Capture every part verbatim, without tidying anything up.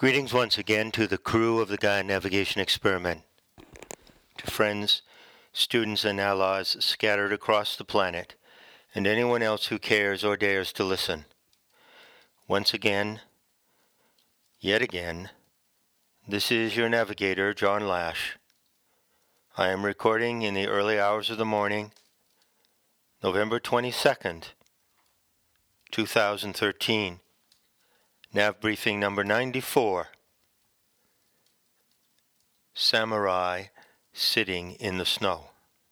Greetings once again to the crew of the Gaia Navigation Experiment, to friends, students, and allies scattered across the planet, and anyone else who cares or dares to listen. Once again, yet again, this is your navigator, John Lash. I am recording in the early hours of the morning, November twenty-second, two thousand thirteen. Nav briefing number ninety-four. Samurai sitting in the snow.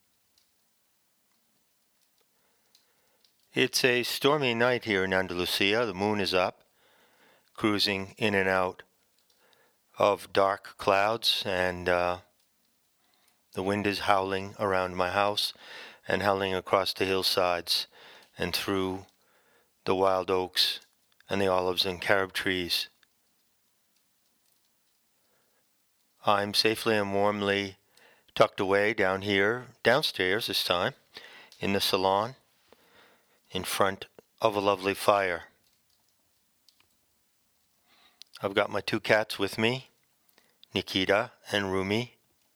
It's a stormy night here in Andalusia. The moon is up, cruising in and out of dark clouds, and uh, the wind is howling around my house and howling across the hillsides and through the wild oaks and the olives and carob trees. I'm safely and warmly tucked away down here, downstairs this time, in the salon, in front of a lovely fire. I've got my two cats with me, Nikita and Rumi,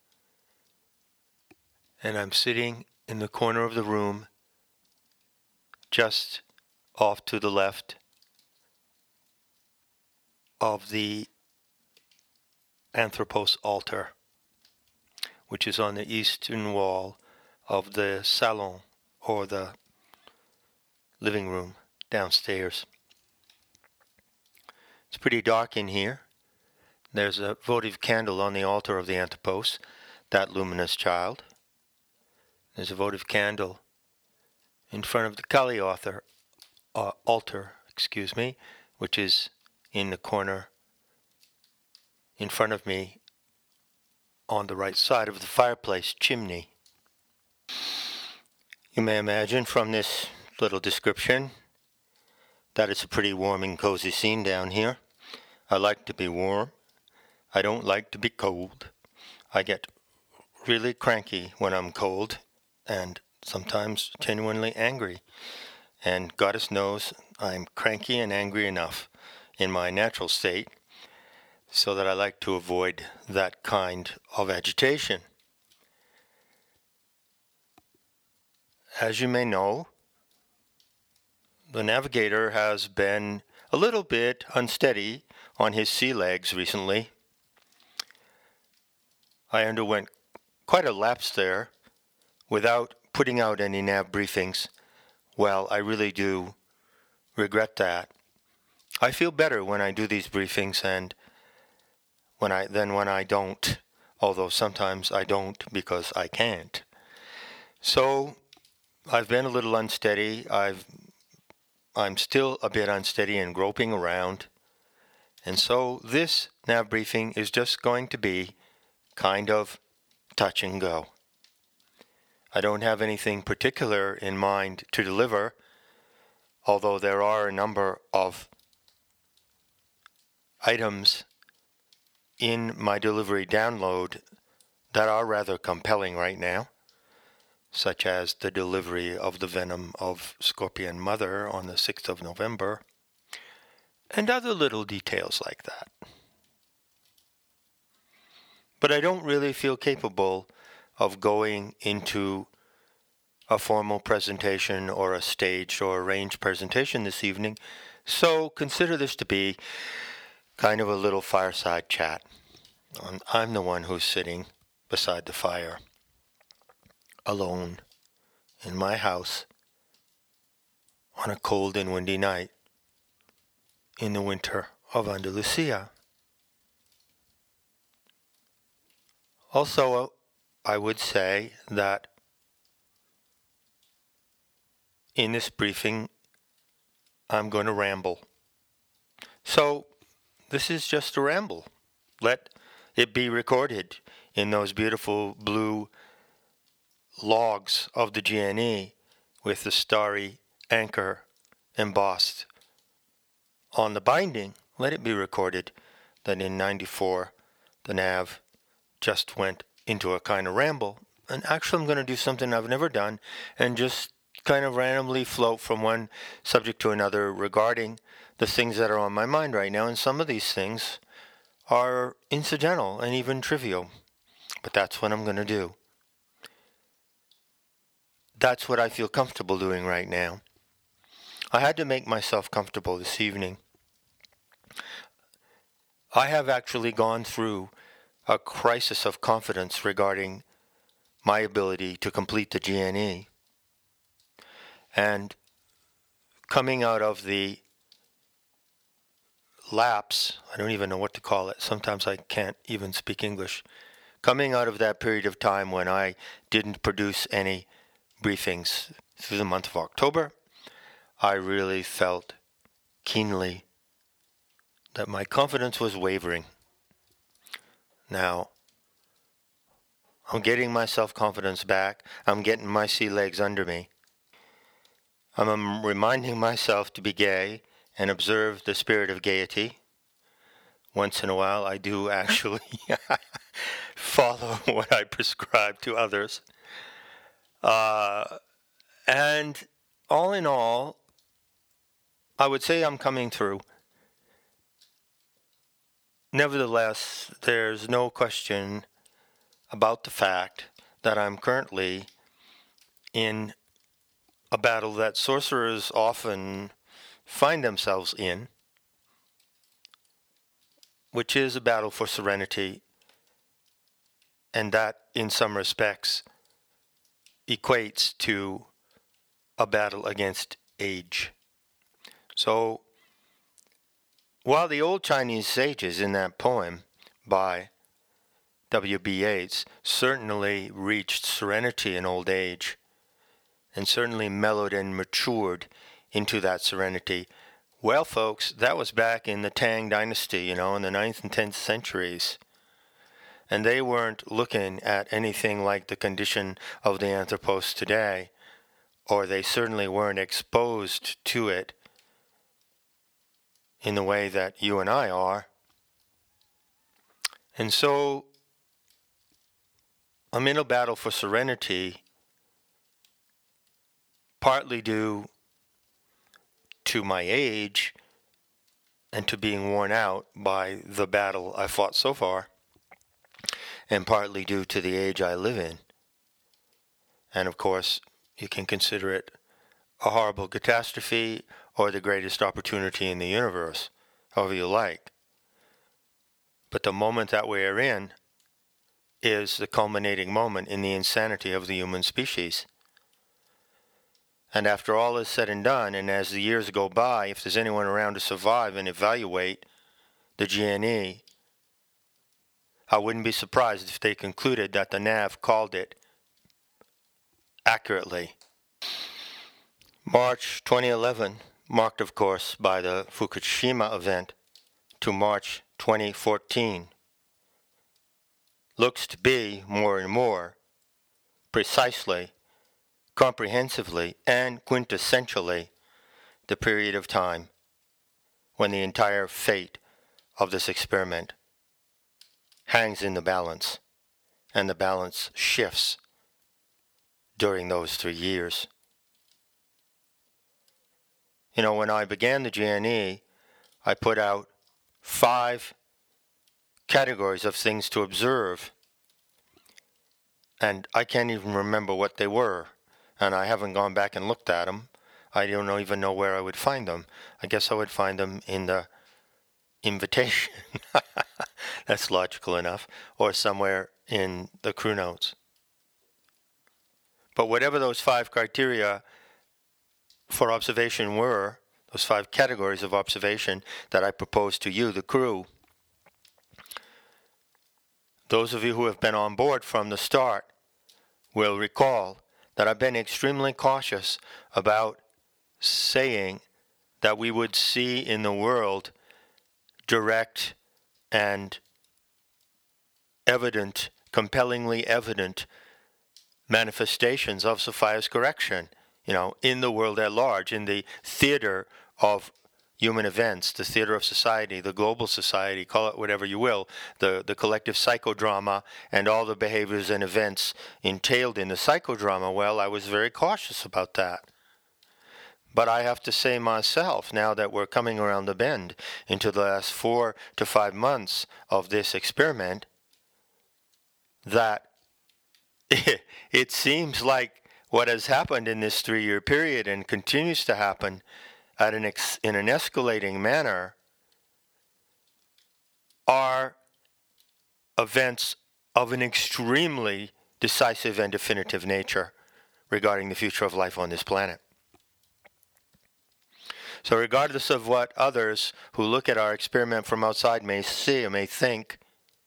and I'm sitting in the corner of the room, just off to the left of the Anthropos altar, which is on the eastern wall of the salon, or the living room downstairs. It's pretty dark in here. There's a votive candle on the altar of the Anthropos, that luminous child. There's a votive candle in front of the Kali author, uh, altar, excuse me, which is in the corner in front of me on the right side of the fireplace chimney. You may imagine from this little description that it's a pretty warm and cozy scene down here. I like to be warm. I don't like to be cold. I get really cranky when I'm cold and sometimes genuinely angry. And Goddess knows I'm cranky and angry enough in my natural state, so that I like to avoid that kind of agitation. As you may know, the navigator has been a little bit unsteady on his sea legs recently. I underwent quite a lapse there without putting out any nav briefings. Well, I really do regret that. I feel better when I do these briefings and when I than when I don't, although sometimes I don't because I can't. So I've been a little unsteady. I've I'm still a bit unsteady and groping around. And so this nav briefing is just going to be kind of touch and go. I don't have anything particular in mind to deliver, although there are a number of items in my delivery download that are rather compelling right now, such as the delivery of the venom of Scorpion Mother on the sixth of November, and other little details like that. But I don't really feel capable of going into a formal presentation or a staged or arranged presentation this evening, so consider this to be kind of a little fireside chat. I'm the one who's sitting beside the fire, alone, in my house, on a cold and windy night, in the winter of Andalusia. Also, I would say that in this briefing, I'm going to ramble. So, this is just a ramble. Let it be recorded in those beautiful blue logs of the G N E with the starry anchor embossed on the binding. Let it be recorded that in ninety-four the nav just went into a kind of ramble. And actually I'm going to do something I've never done and just kind of randomly float from one subject to another regarding the things that are on my mind right now. And some of these things are incidental and even trivial. But that's what I'm going to do. That's what I feel comfortable doing right now. I had to make myself comfortable this evening. I have actually gone through a crisis of confidence regarding my ability to complete the G N E. And coming out of the lapse, I don't even know what to call it. Sometimes I can't even speak English. Coming out of that period of time when I didn't produce any briefings through the month of October, I really felt keenly that my confidence was wavering. Now, I'm getting my self-confidence back. I'm getting my sea legs under me. I'm reminding myself to be gay and observe the spirit of gaiety. Once in a while, I do actually follow what I prescribe to others. Uh, and all in all, I would say I'm coming through. Nevertheless, there's no question about the fact that I'm currently in a battle that sorcerers often find themselves in, which is a battle for serenity, and that, in some respects, equates to a battle against age. So, while the old Chinese sages in that poem by W B Yeats certainly reached serenity in old age, and certainly mellowed and matured into that serenity, well, folks, that was back in the Tang Dynasty, you know, in the ninth and tenth centuries. And they weren't looking at anything like the condition of the anthropos today, or they certainly weren't exposed to it in the way that you and I are. And so I'm in a battle for serenity, partly due to my age and to being worn out by the battle I fought so far, and partly due to the age I live in. And of course, you can consider it a horrible catastrophe or the greatest opportunity in the universe, however you like. But the moment that we are in is the culminating moment in the insanity of the human species. And after all is said and done, and as the years go by, if there's anyone around to survive and evaluate the G N E, I wouldn't be surprised if they concluded that the N A V called it accurately. March twenty eleven, marked of course by the Fukushima event, to March twenty fourteen, looks to be more and more precisely, comprehensively, and quintessentially the period of time when the entire fate of this experiment hangs in the balance, and the balance shifts during those three years. You know, when I began the G N E, I put out five categories of things to observe, and I can't even remember what they were, and I haven't gone back and looked at them. I don't know, even know where I would find them. I guess I would find them in the invitation. That's logical enough. Or somewhere in the crew notes. But whatever those five criteria for observation were, those five categories of observation that I proposed to you, the crew, those of you who have been on board from the start will recall that I've been extremely cautious about saying that we would see in the world direct and evident, compellingly evident manifestations of Sophia's correction, you know, in the world at large, in the theater of human events, the theater of society, the global society, call it whatever you will, the, the collective psychodrama and all the behaviors and events entailed in the psychodrama. Well, I was very cautious about that. But I have to say myself, now that we're coming around the bend into the last four to five months of this experiment, that it seems like what has happened in this three-year period and continues to happen at an ex- in an escalating manner are events of an extremely decisive and definitive nature regarding the future of life on this planet. So regardless of what others who look at our experiment from outside may see or may think,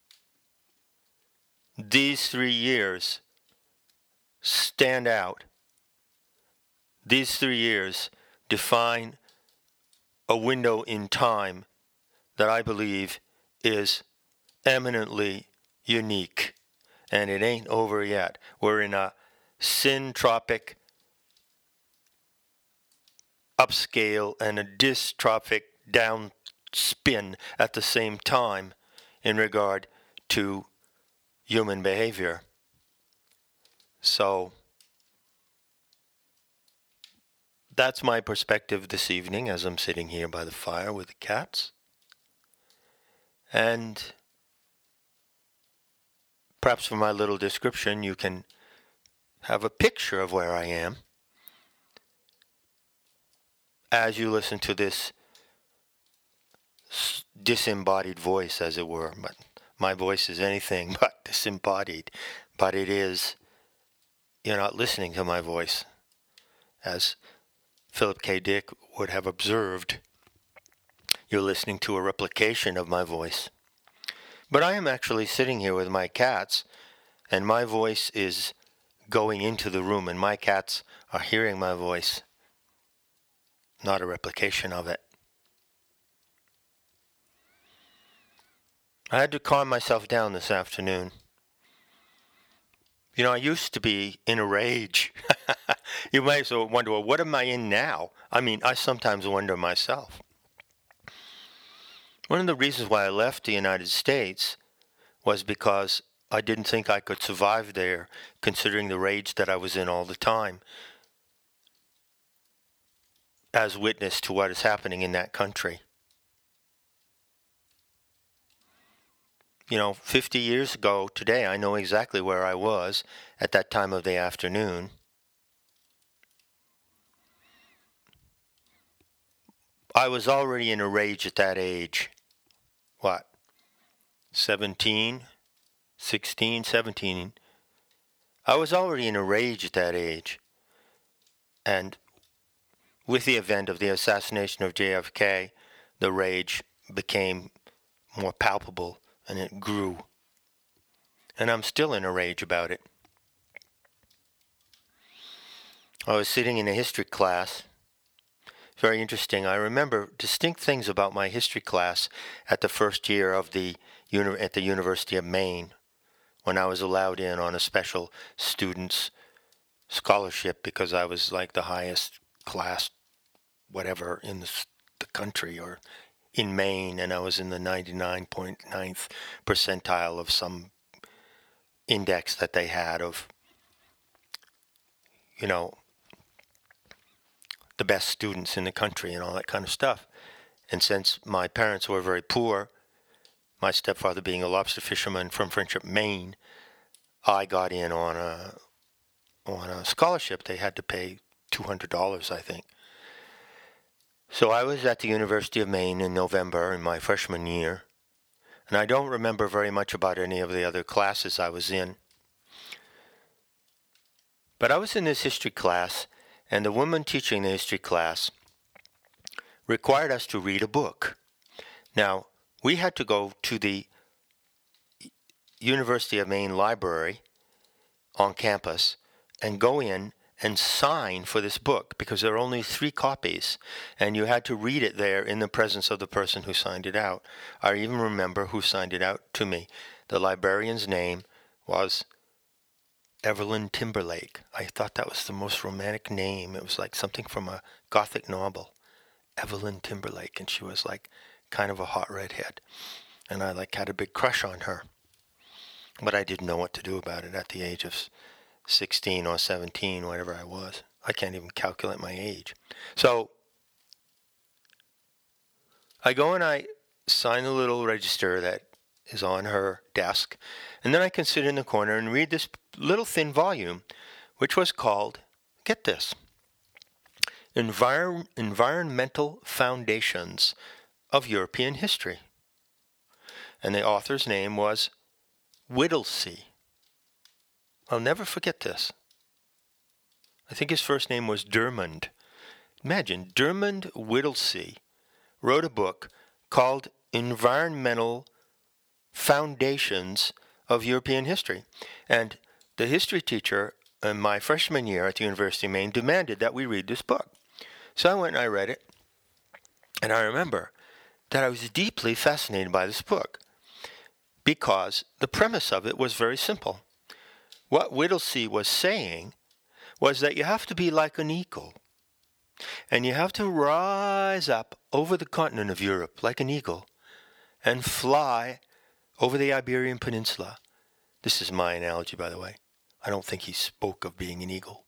these three years stand out. These three years define a window in time that I believe is eminently unique. And it ain't over yet. We're in a syntropic upscale and a dystrophic downspin at the same time in regard to human behavior. So that's my perspective this evening as I'm sitting here by the fire with the cats. And perhaps from my little description you can have a picture of where I am as you listen to this disembodied voice, as it were. But my voice is anything but disembodied. But it is, you're not listening to my voice, as Philip K. Dick would have observed. You're listening to a replication of my voice. But I am actually sitting here with my cats, and my voice is going into the room, and my cats are hearing my voice, not a replication of it. I had to calm myself down this afternoon. You know, I used to be in a rage. You might also wonder, well, what am I in now? I mean, I sometimes wonder myself. One of the reasons why I left the United States was because I didn't think I could survive there, considering the rage that I was in all the time, as witness to what is happening in that country. You know, fifty years ago today, I know exactly where I was at that time of the afternoon. I was already in a rage at that age. What? seventeen? sixteen, seventeen. I was already in a rage at that age. And with the event of the assassination of J F K, the rage became more palpable and it grew. And I'm still in a rage about it. I was sitting in a history class. Very interesting. I remember distinct things about my history class at the first year of the uni- at the University of Maine, when I was allowed in on a special student's scholarship because I was like the highest class, whatever, in the, the country or in Maine, and I was in the ninety-nine point ninth percentile of some index that they had of, you know, the best students in the country and all that kind of stuff. And since my parents were very poor, my stepfather being a lobster fisherman from Friendship, Maine, I got in on a on a scholarship. They had to pay two hundred dollars, I think. So I was at the University of Maine in November in my freshman year, and I don't remember very much about any of the other classes I was in. But I was in this history class, and the woman teaching the history class required us to read a book. Now, we had to go to the University of Maine library on campus and go in and sign for this book because there are only three copies, and you had to read it there in the presence of the person who signed it out. I even remember who signed it out to me. The librarian's name was Evelyn Timberlake. I thought that was the most romantic name. It was like something from a Gothic novel. Evelyn Timberlake, and she was like kind of a hot redhead. And I like had a big crush on her. But I didn't know what to do about it at the age of sixteen or seventeen, whatever I was. I can't even calculate my age. So I go and I sign the little register that is on her desk, and then I can sit in the corner and read this little thin volume, which was called, get this, Envir- Environmental Foundations of European History. And the author's name was Whittlesey. I'll never forget this. I think his first name was Dermond. Imagine, Dermond Whittlesey wrote a book called Environmental Foundations of European History. And the history teacher in my freshman year at the University of Maine demanded that we read this book. So I went and I read it. And I remember that I was deeply fascinated by this book because the premise of it was very simple. What Whittlesey was saying was that you have to be like an eagle. And you have to rise up over the continent of Europe like an eagle and fly over the Iberian Peninsula. This is my analogy, by the way. I don't think he spoke of being an eagle.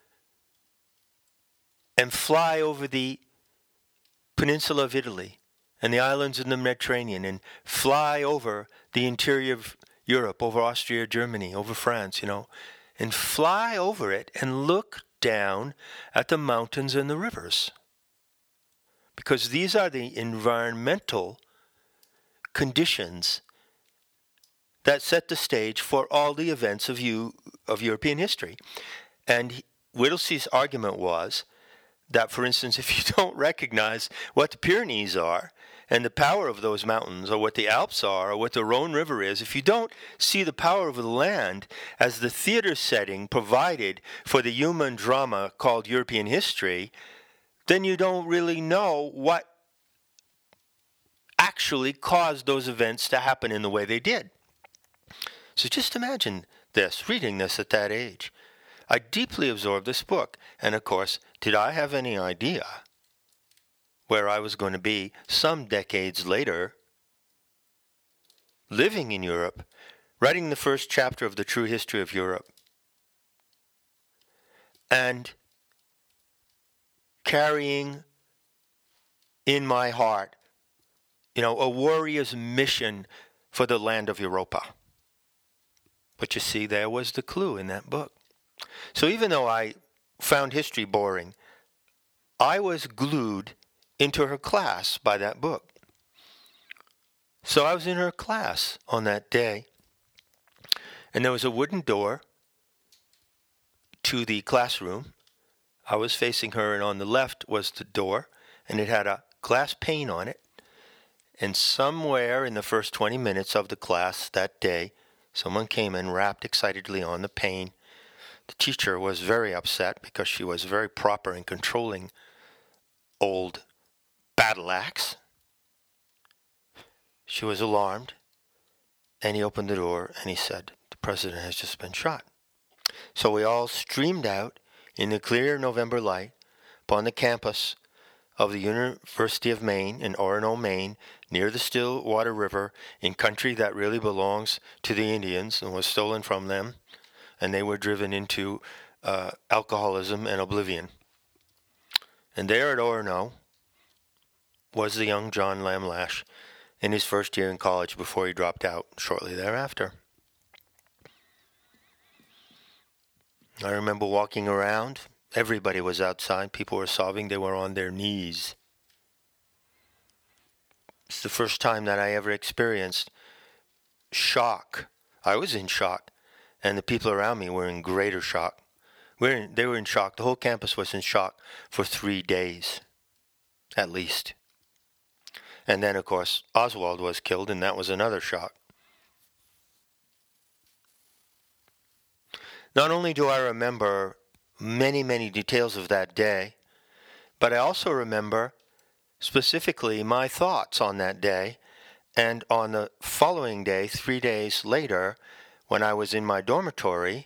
And fly over the peninsula of Italy and the islands in the Mediterranean and fly over the interior of Europe, over Austria, Germany, over France, you know, and fly over it and look down at the mountains and the rivers. Because these are the environmental conditions that set the stage for all the events of you of European history. And Whittlesey's argument was that, for instance, if you don't recognize what the Pyrenees are and the power of those mountains, or what the Alps are, or what the Rhone River is, if you don't see the power of the land as the theater setting provided for the human drama called European history, then you don't really know what actually caused those events to happen in the way they did. So just imagine this, reading this at that age. I deeply absorbed this book, and of course, did I have any idea where I was going to be some decades later, living in Europe, writing the first chapter of the true history of Europe, and carrying in my heart, you know, a warrior's mission for the land of Europa. But you see, there was the clue in that book. So even though I found history boring, I was glued into her class by that book. So I was in her class on that day, and there was a wooden door to the classroom. I was facing her, and on the left was the door, and it had a glass pane on it. And somewhere in the first twenty minutes of the class that day, someone came and rapped excitedly on the pane. The teacher was very upset because she was very proper in controlling old battle axe. She was alarmed, and he opened the door and he said, "The president has just been shot." So we all streamed out in the clear November light upon the campus of the University of Maine in Orono, Maine, near the Stillwater River, in country that really belongs to the Indians and was stolen from them, and they were driven into uh, alcoholism and oblivion. And there at Orono was the young John Lamlash in his first year in college before he dropped out shortly thereafter. I remember walking around. Everybody was outside. People were sobbing. They were on their knees. It's the first time that I ever experienced shock. I was in shock, and the people around me were in greater shock. We're in, they were in shock. The whole campus was in shock for three days, at least. And then, of course, Oswald was killed, and that was another shock. Not only do I remember many, many details of that day, but I also remember specifically my thoughts on that day, and on the following day, three days later, when I was in my dormitory,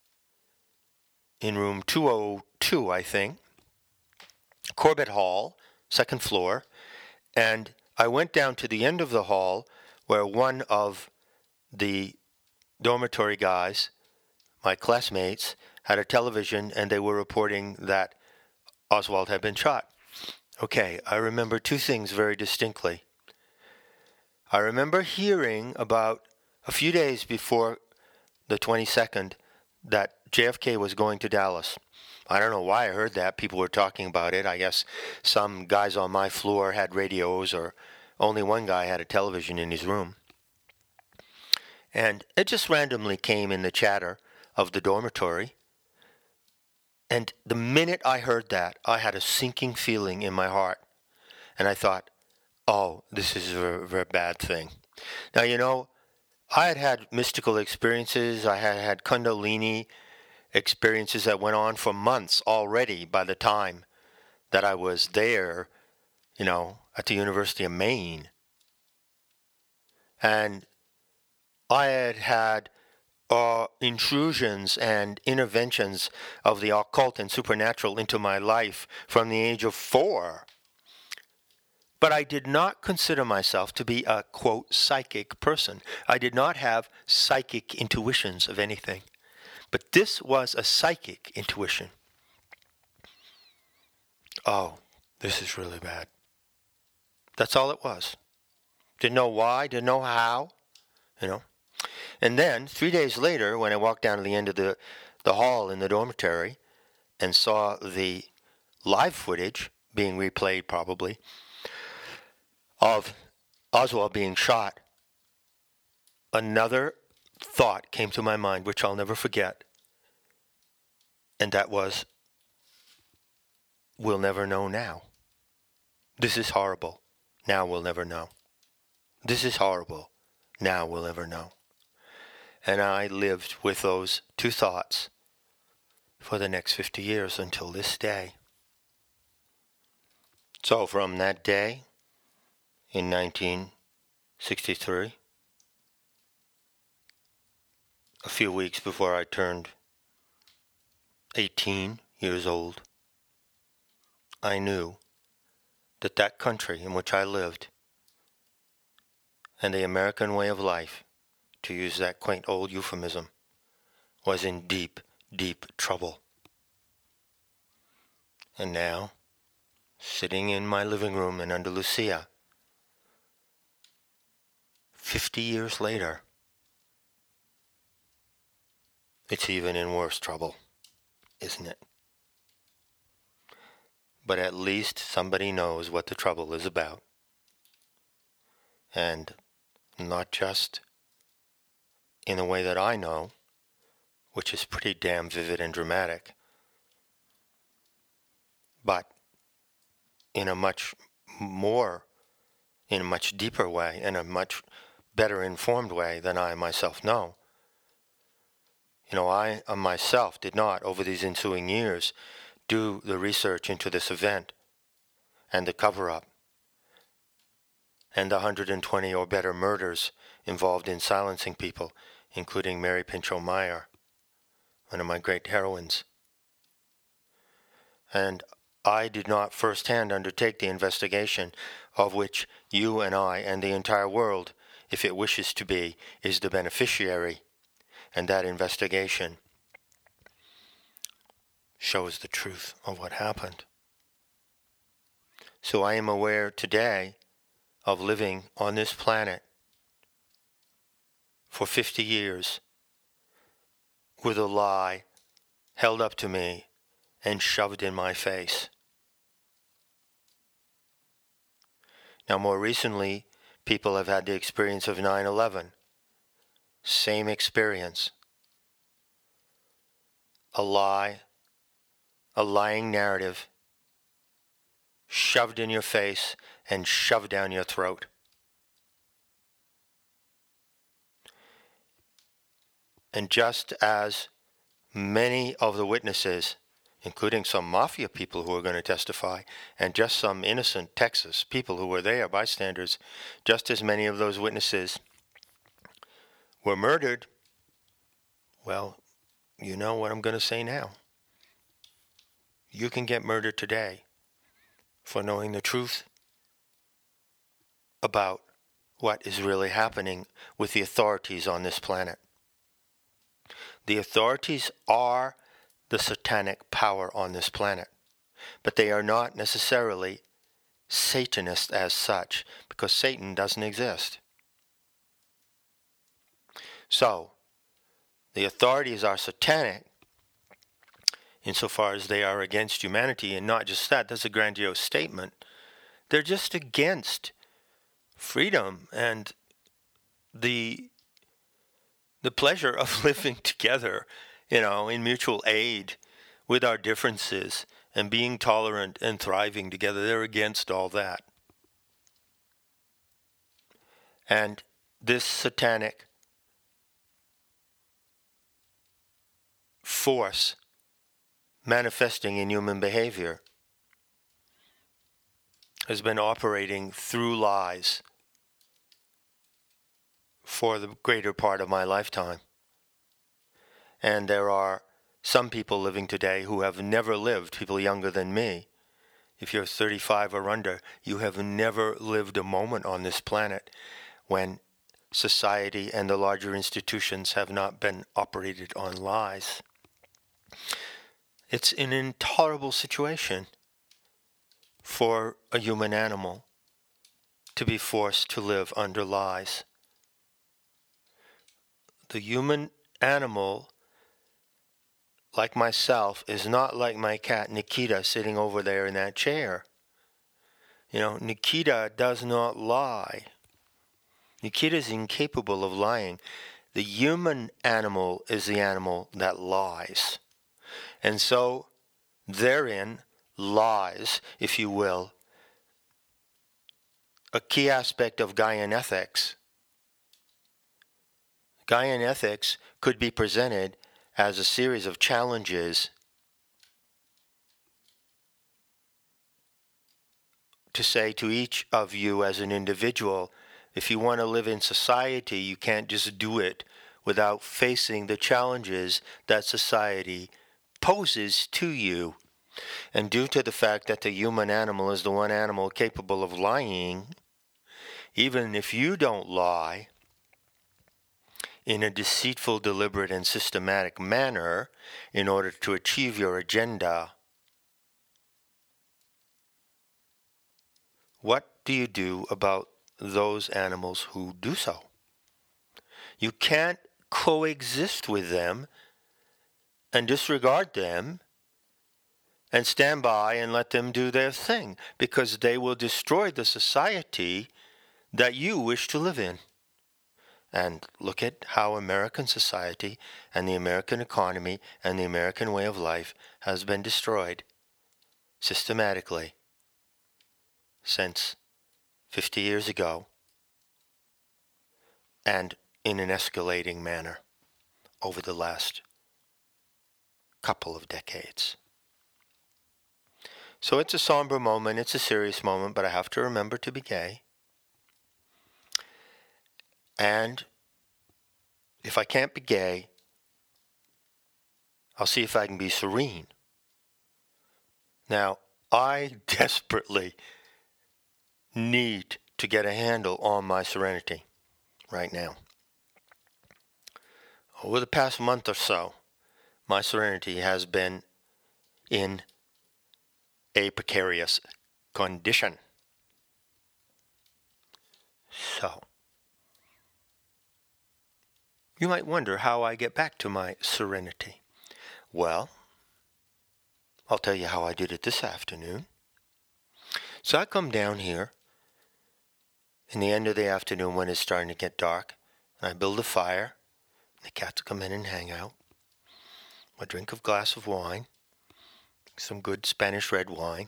in room two oh two, I think, Corbett Hall, second floor, and I went down to the end of the hall where one of the dormitory guys, my classmates, had a television, and they were reporting that Oswald had been shot. Okay, I remember two things very distinctly. I remember hearing about a few days before the twenty-second that J F K was going to Dallas. I don't know why I heard that. People were talking about it. I guess some guys on my floor had radios, or only one guy had a television in his room. And it just randomly came in the chatter of the dormitory. And the minute I heard that, I had a sinking feeling in my heart. And I thought, oh, this is a very, very bad thing. Now, you know, I had had mystical experiences. I had had Kundalini experiences that went on for months already by the time that I was there, you know, at the University of Maine. And I had had uh, intrusions and interventions of the occult and supernatural into my life from the age of four. But I did not consider myself to be a, quote, psychic person. I did not have psychic intuitions of anything. But this was a psychic intuition. Oh, this is really bad. That's all it was. Didn't know why, didn't know how, you know. And then, three days later, when I walked down to the end of the, the hall in the dormitory and saw the live footage being replayed probably of Oswald being shot, another thought came to my mind, which I'll never forget. And that was, we'll never know now. This is horrible. Now we'll never know. This is horrible. Now we'll never know. And I lived with those two thoughts for the next fifty years until this day. So from that day in nineteen sixty-three, a few weeks before I turned eighteen years old, I knew that that country in which I lived and the American way of life, to use that quaint old euphemism, was in deep, deep trouble. And now, sitting in my living room in Andalusia, fifty years later, it's even in worse trouble, isn't it? But at least somebody knows what the trouble is about. And not just in the way that I know, which is pretty damn vivid and dramatic, but in a much more, in a much deeper way, in a much better informed way than I myself know. You know, I uh, myself did not, over these ensuing years, do the research into this event and the cover-up and the one hundred twenty or better murders involved in silencing people, including Mary Pinchot Meyer, one of my great heroines. And I did not firsthand undertake the investigation of which you and I and the entire world, if it wishes to be, is the beneficiary. And that investigation shows the truth of what happened. So I am aware today of living on this planet for fifty years with a lie held up to me and shoved in my face. Now, more recently, people have had the experience of nine eleven. Same experience. A lie, a lying narrative, shoved in your face and shoved down your throat. And just as many of the witnesses, including some mafia people who are going to testify, and just some innocent Texas people who were there, bystanders, just as many of those witnesses were murdered, well, you know what I'm going to say now. You can get murdered today for knowing the truth about what is really happening with the authorities on this planet. The authorities are the satanic power on this planet. But they are not necessarily Satanist as such, because Satan doesn't exist. So, the authorities are satanic insofar as they are against humanity, and not just that, that's a grandiose statement. They're just against freedom and the the pleasure of living together, you know, in mutual aid with our differences and being tolerant and thriving together. They're against all that. And this satanic force manifesting in human behavior has been operating through lies for the greater part of my lifetime. And there are some people living today who have never lived, people younger than me. If you're thirty-five or under, you have never lived a moment on this planet when society and the larger institutions have not been operated on lies. It's an intolerable situation for a human animal to be forced to live under lies. The human animal, like myself, is not like my cat Nikita sitting over there in that chair. You know, Nikita does not lie. Nikita is incapable of lying. The human animal is the animal that lies. And so, therein lies, if you will, a key aspect of Gaian ethics. Gaian ethics could be presented as a series of challenges to say to each of you as an individual, if you want to live in society, you can't just do it without facing the challenges that society poses to you. And due to the fact that the human animal is the one animal capable of lying, even if you don't lie in a deceitful, deliberate, and systematic manner in order to achieve your agenda, what do you do about those animals who do so? You can't coexist with them and disregard them and stand by and let them do their thing, because they will destroy the society that you wish to live in. And look at how American society and the American economy and the American way of life has been destroyed systematically since fifty years ago, and in an escalating manner over the last couple of decades. So it's a somber moment, it's a serious moment, but I have to remember to be gay. And if I can't be gay, I'll see if I can be serene. Now, I desperately need to get a handle on my serenity right now. Over the past month or so, my serenity has been in a precarious condition. So, you might wonder how I get back to my serenity. Well, I'll tell you how I did it this afternoon. So I come down here in the end of the afternoon when it's starting to get dark, and I build a fire. The cats come in and hang out. I drink a glass of wine, some good Spanish red wine.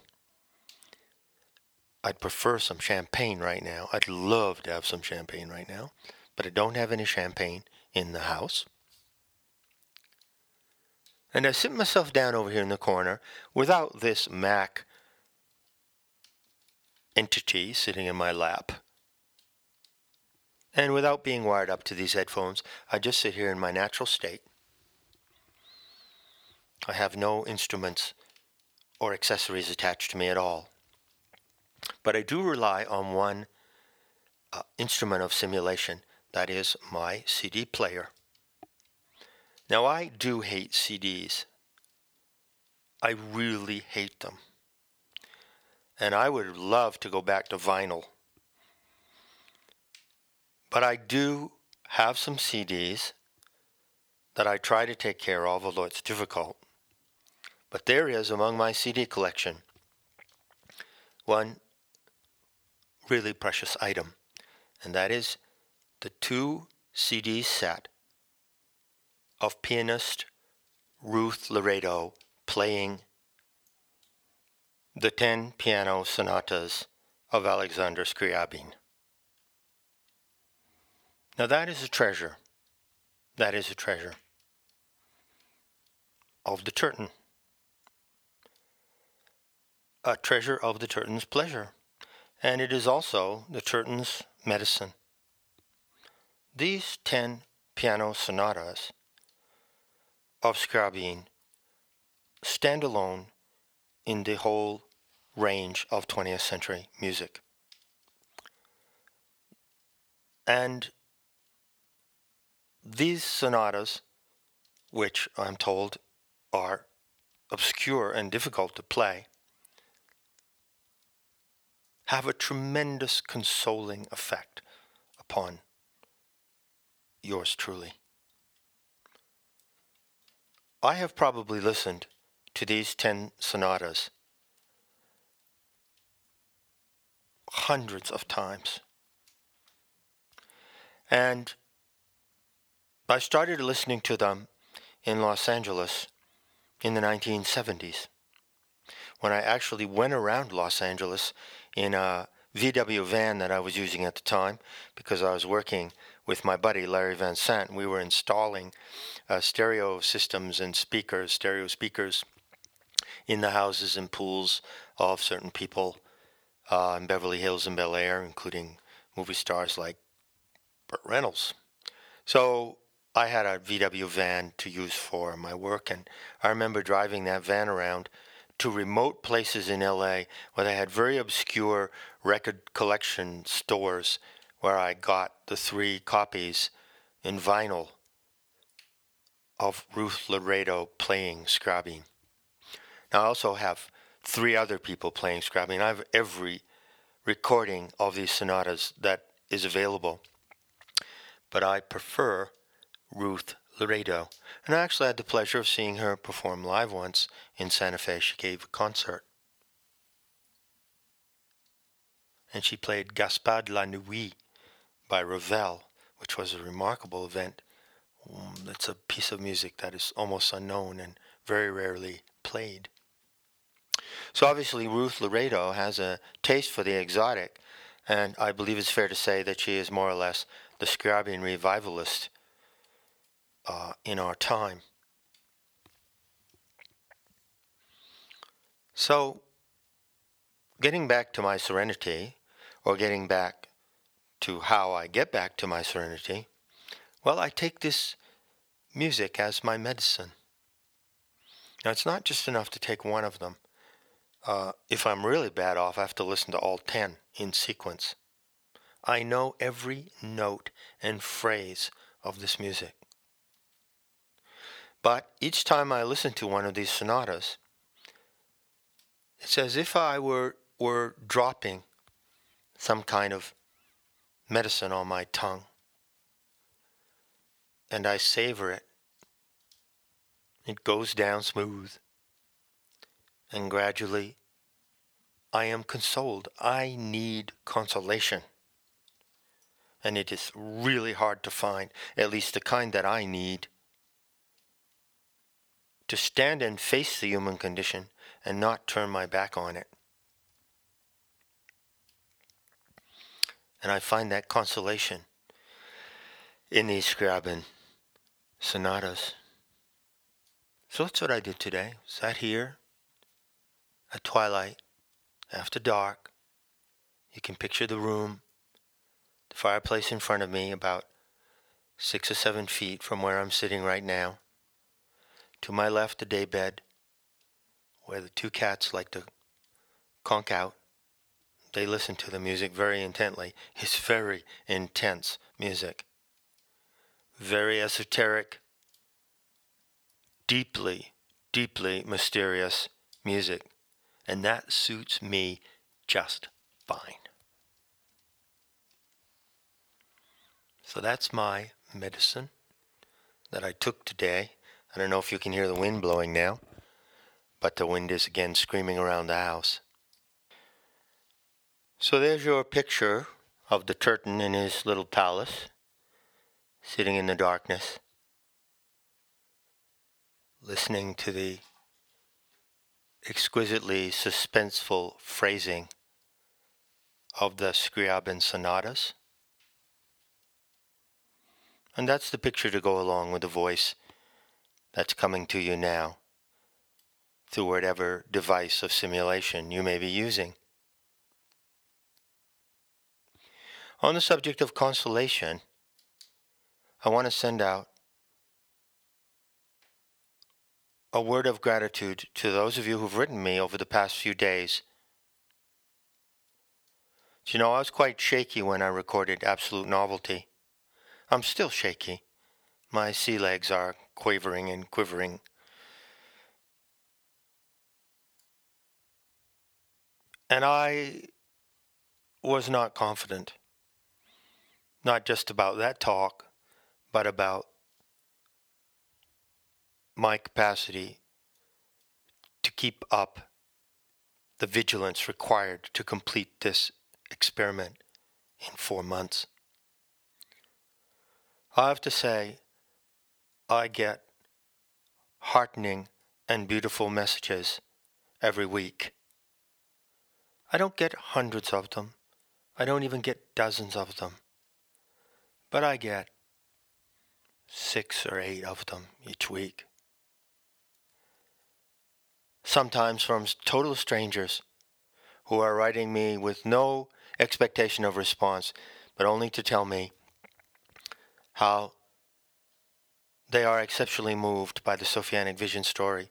I'd prefer some champagne right now. I'd love to have some champagne right now, but I don't have any champagne in the house. And I sit myself down over here in the corner without this Mac entity sitting in my lap. And without being wired up to these headphones, I just sit here in my natural state. I have no instruments or accessories attached to me at all. But I do rely on one uh, instrument of simulation, that is my C D player. Now, I do hate C Ds. I really hate them. And I would love to go back to vinyl. But I do have some C Ds that I try to take care of, although it's difficult. But there is, among my C D collection, one really precious item, and that is the two C D set of pianist Ruth Laredo playing the ten piano sonatas of Alexander Scriabin. Now that is a treasure. That is a treasure of the Turton. A treasure of the Turton's pleasure. And it is also the Turton's medicine. These ten piano sonatas of Scriabin stand alone in the whole range of twentieth century music. And these sonatas, which I'm told are obscure and difficult to play, have a tremendous consoling effect upon yours truly. I have probably listened to these ten sonatas hundreds of times. And I started listening to them in Los Angeles in the nineteen seventies, when I actually went around Los Angeles in a V W van that I was using at the time, because I was working with my buddy Larry Van Sant. We were installing uh, stereo systems and speakers, stereo speakers, in the houses and pools of certain people uh, in Beverly Hills and Bel Air, including movie stars like Burt Reynolds. So I had a V W van to use for my work, and I remember driving that van around to remote places in L A where they had very obscure record collection stores where I got the three copies in vinyl of Ruth Laredo playing Scriabin. Now I also have three other people playing Scriabin. I have every recording of these sonatas that is available, but I prefer Ruth Laredo. And I actually had the pleasure of seeing her perform live once in Santa Fe. She gave a concert. And she played Gaspard de la Nuit by Ravel, which was a remarkable event. Um, it's a piece of music that is almost unknown and very rarely played. So obviously Ruth Laredo has a taste for the exotic, and I believe it's fair to say that she is more or less the Scriabin revivalist uh, in our time. So, getting back to my serenity, or getting back to how I get back to my serenity, well, I take this music as my medicine. Now, it's not just enough to take one of them. Uh, if I'm really bad off, I have to listen to all ten in sequence. I know every note and phrase of this music. But each time I listen to one of these sonatas, it's as if I were, were dropping some kind of medicine on my tongue. And I savor it. It goes down smooth. And gradually, I am consoled. I need consolation. And it is really hard to find, at least the kind that I need, to stand and face the human condition and not turn my back on it. And I find that consolation in these Scriabin sonatas. So that's what I did today. Sat here at twilight, after dark. You can picture the room, the fireplace in front of me, about six or seven feet from where I'm sitting right now. To my left, the daybed, where the two cats like to conk out. They listen to the music very intently. It's very intense music. Very esoteric, deeply, deeply mysterious, music, and that suits me just fine. So that's my medicine that I took today. I don't know if you can hear the wind blowing now, but the wind is again screaming around the house. So there's your picture of the Turton in his little palace, sitting in the darkness, listening to the exquisitely suspenseful phrasing of the Scriabin sonatas. And that's the picture to go along with the voice that's coming to you now through whatever device of simulation you may be using. On the subject of consolation, I want to send out a word of gratitude to those of you who've written me over the past few days. Do you know, I was quite shaky when I recorded Absolute Novelty. I'm still shaky. My sea legs are quavering and quivering. And I was not confident, not just about that talk, but about my capacity to keep up the vigilance required to complete this experiment in four months. I have to say, I get heartening and beautiful messages every week. I don't get hundreds of them. I don't even get dozens of them. But I get six or eight of them each week. Sometimes from total strangers who are writing me with no expectation of response, but only to tell me how they are exceptionally moved by the Sophianic Vision story.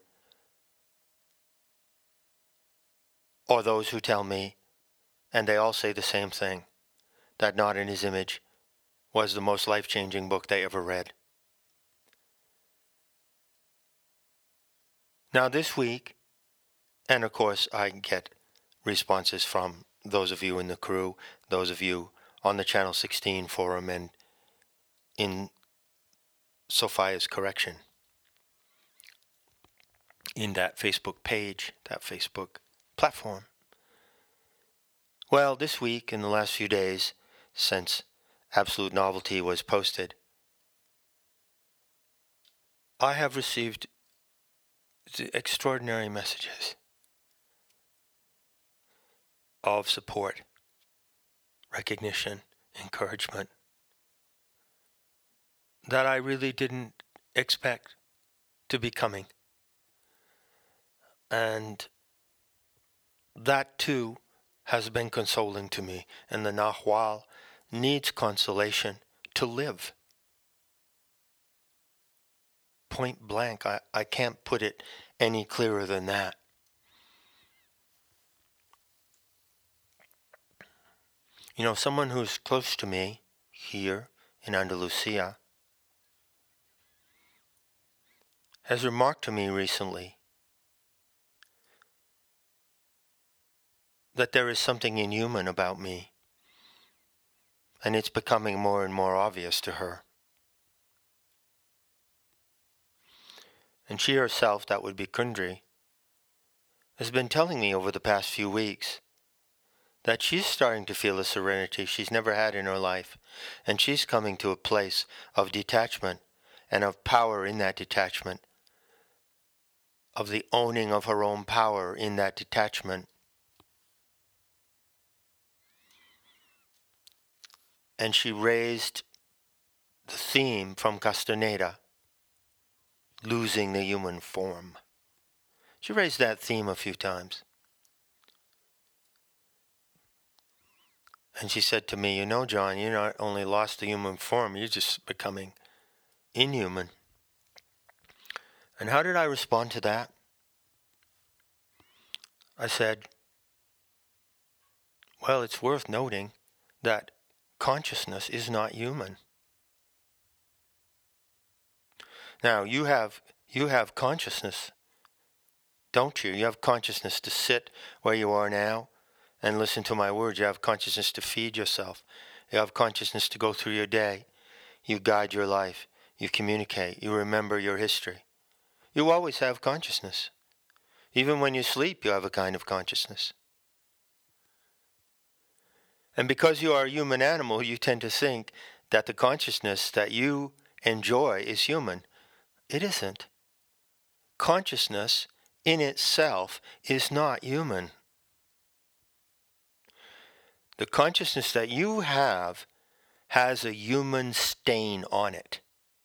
Or those who tell me, and they all say the same thing, that Not in His Image was the most life-changing book they ever read. Now this week, and of course I get responses from those of you in the crew, those of you on the Channel sixteen forum and in Sophia's Correction, in that Facebook page, that Facebook platform. Well, this week, in the last few days, since Absolute Novelty was posted, I have received extraordinary messages of support, recognition, encouragement that I really didn't expect to be coming. And that too has been consoling to me, and the Nahual needs consolation to live. Point blank, I, I can't put it any clearer than that. You know, someone who's close to me here in Andalusia has remarked to me recently that there is something inhuman about me, and it's becoming more and more obvious to her. And she herself, that would be Kundry, has been telling me over the past few weeks that she's starting to feel a serenity she's never had in her life, and she's coming to a place of detachment and of power in that detachment, of the owning of her own power in that detachment. And she raised the theme from Castaneda, losing the human form. She raised that theme a few times. And she said to me, you know, John, you not only lost the human form, you're just becoming inhuman. And how did I respond to that? I said, well, it's worth noting that consciousness is not human. Now, you have you have consciousness don't you? You have consciousness to sit where you are now and listen to my words. You have consciousness to feed yourself. You have consciousness to go through your day. You guide your life. You communicate. You remember your history. You always have consciousness. Even when you sleep, you have a kind of consciousness. And because you are a human animal, you tend to think that the consciousness that you enjoy is human. It isn't. Consciousness in itself is not human. The consciousness that you have has a human stain on it.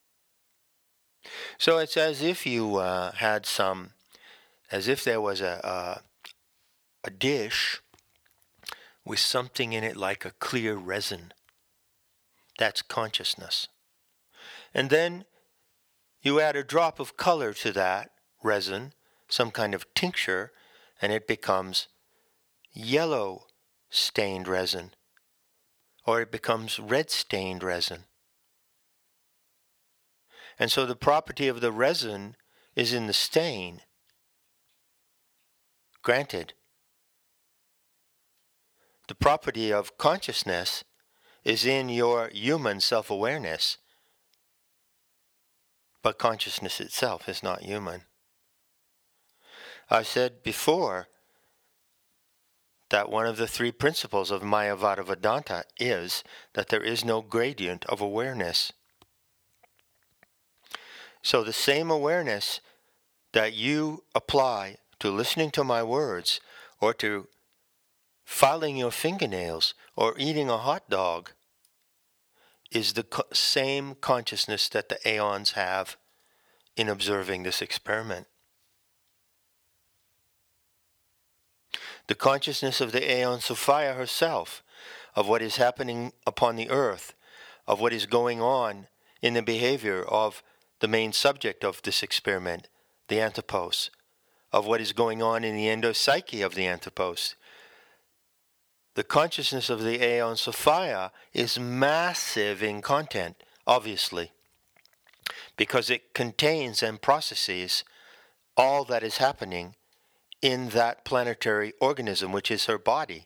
So it's as if you uh, had some, as if there was a, a a dish with something in it like a clear resin. That's consciousness. And then you add a drop of color to that resin, some kind of tincture, and it becomes yellow stained resin, or it becomes red stained resin. And so the property of the resin is in the stain. Granted, the property of consciousness is in your human self-awareness, but consciousness itself is not human. I said before that one of the three principles of Mayavada Vedanta is that there is no gradient of awareness. So the same awareness that you apply to listening to my words, or to filing your fingernails, or eating a hot dog, is the co- same consciousness that the aeons have in observing this experiment. The consciousness of the Aeon Sophia herself, of what is happening upon the earth, of what is going on in the behavior of the main subject of this experiment, the Anthropos, of what is going on in the endopsyche of the Anthropos. The consciousness of the Aeon Sophia is massive in content, obviously, because it contains and processes all that is happening in that planetary organism, which is her body.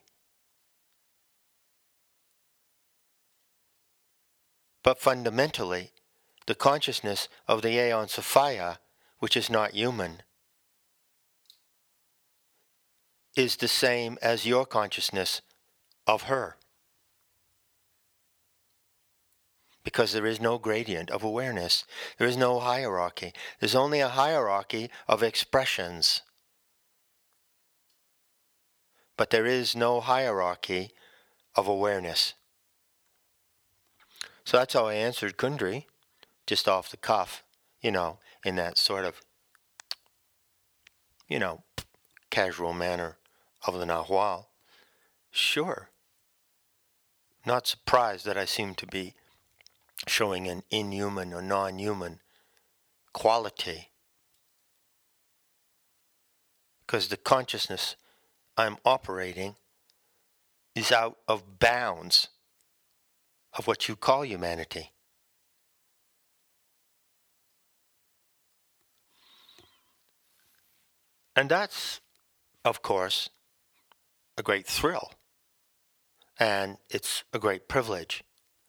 But fundamentally, the consciousness of the Aeon Sophia, which is not human, is the same as your consciousness of her. Because there is no gradient of awareness. There is no hierarchy. There's only a hierarchy of expressions. But there is no hierarchy of awareness. So that's how I answered Kundri, just off the cuff, you know, in that sort of, you know, casual manner of the Nahual. Sure. Not surprised that I seem to be showing an inhuman or non-human quality. Because the consciousness I'm operating is out of bounds of what you call humanity. And that's, of course, a great thrill. And it's a great privilege.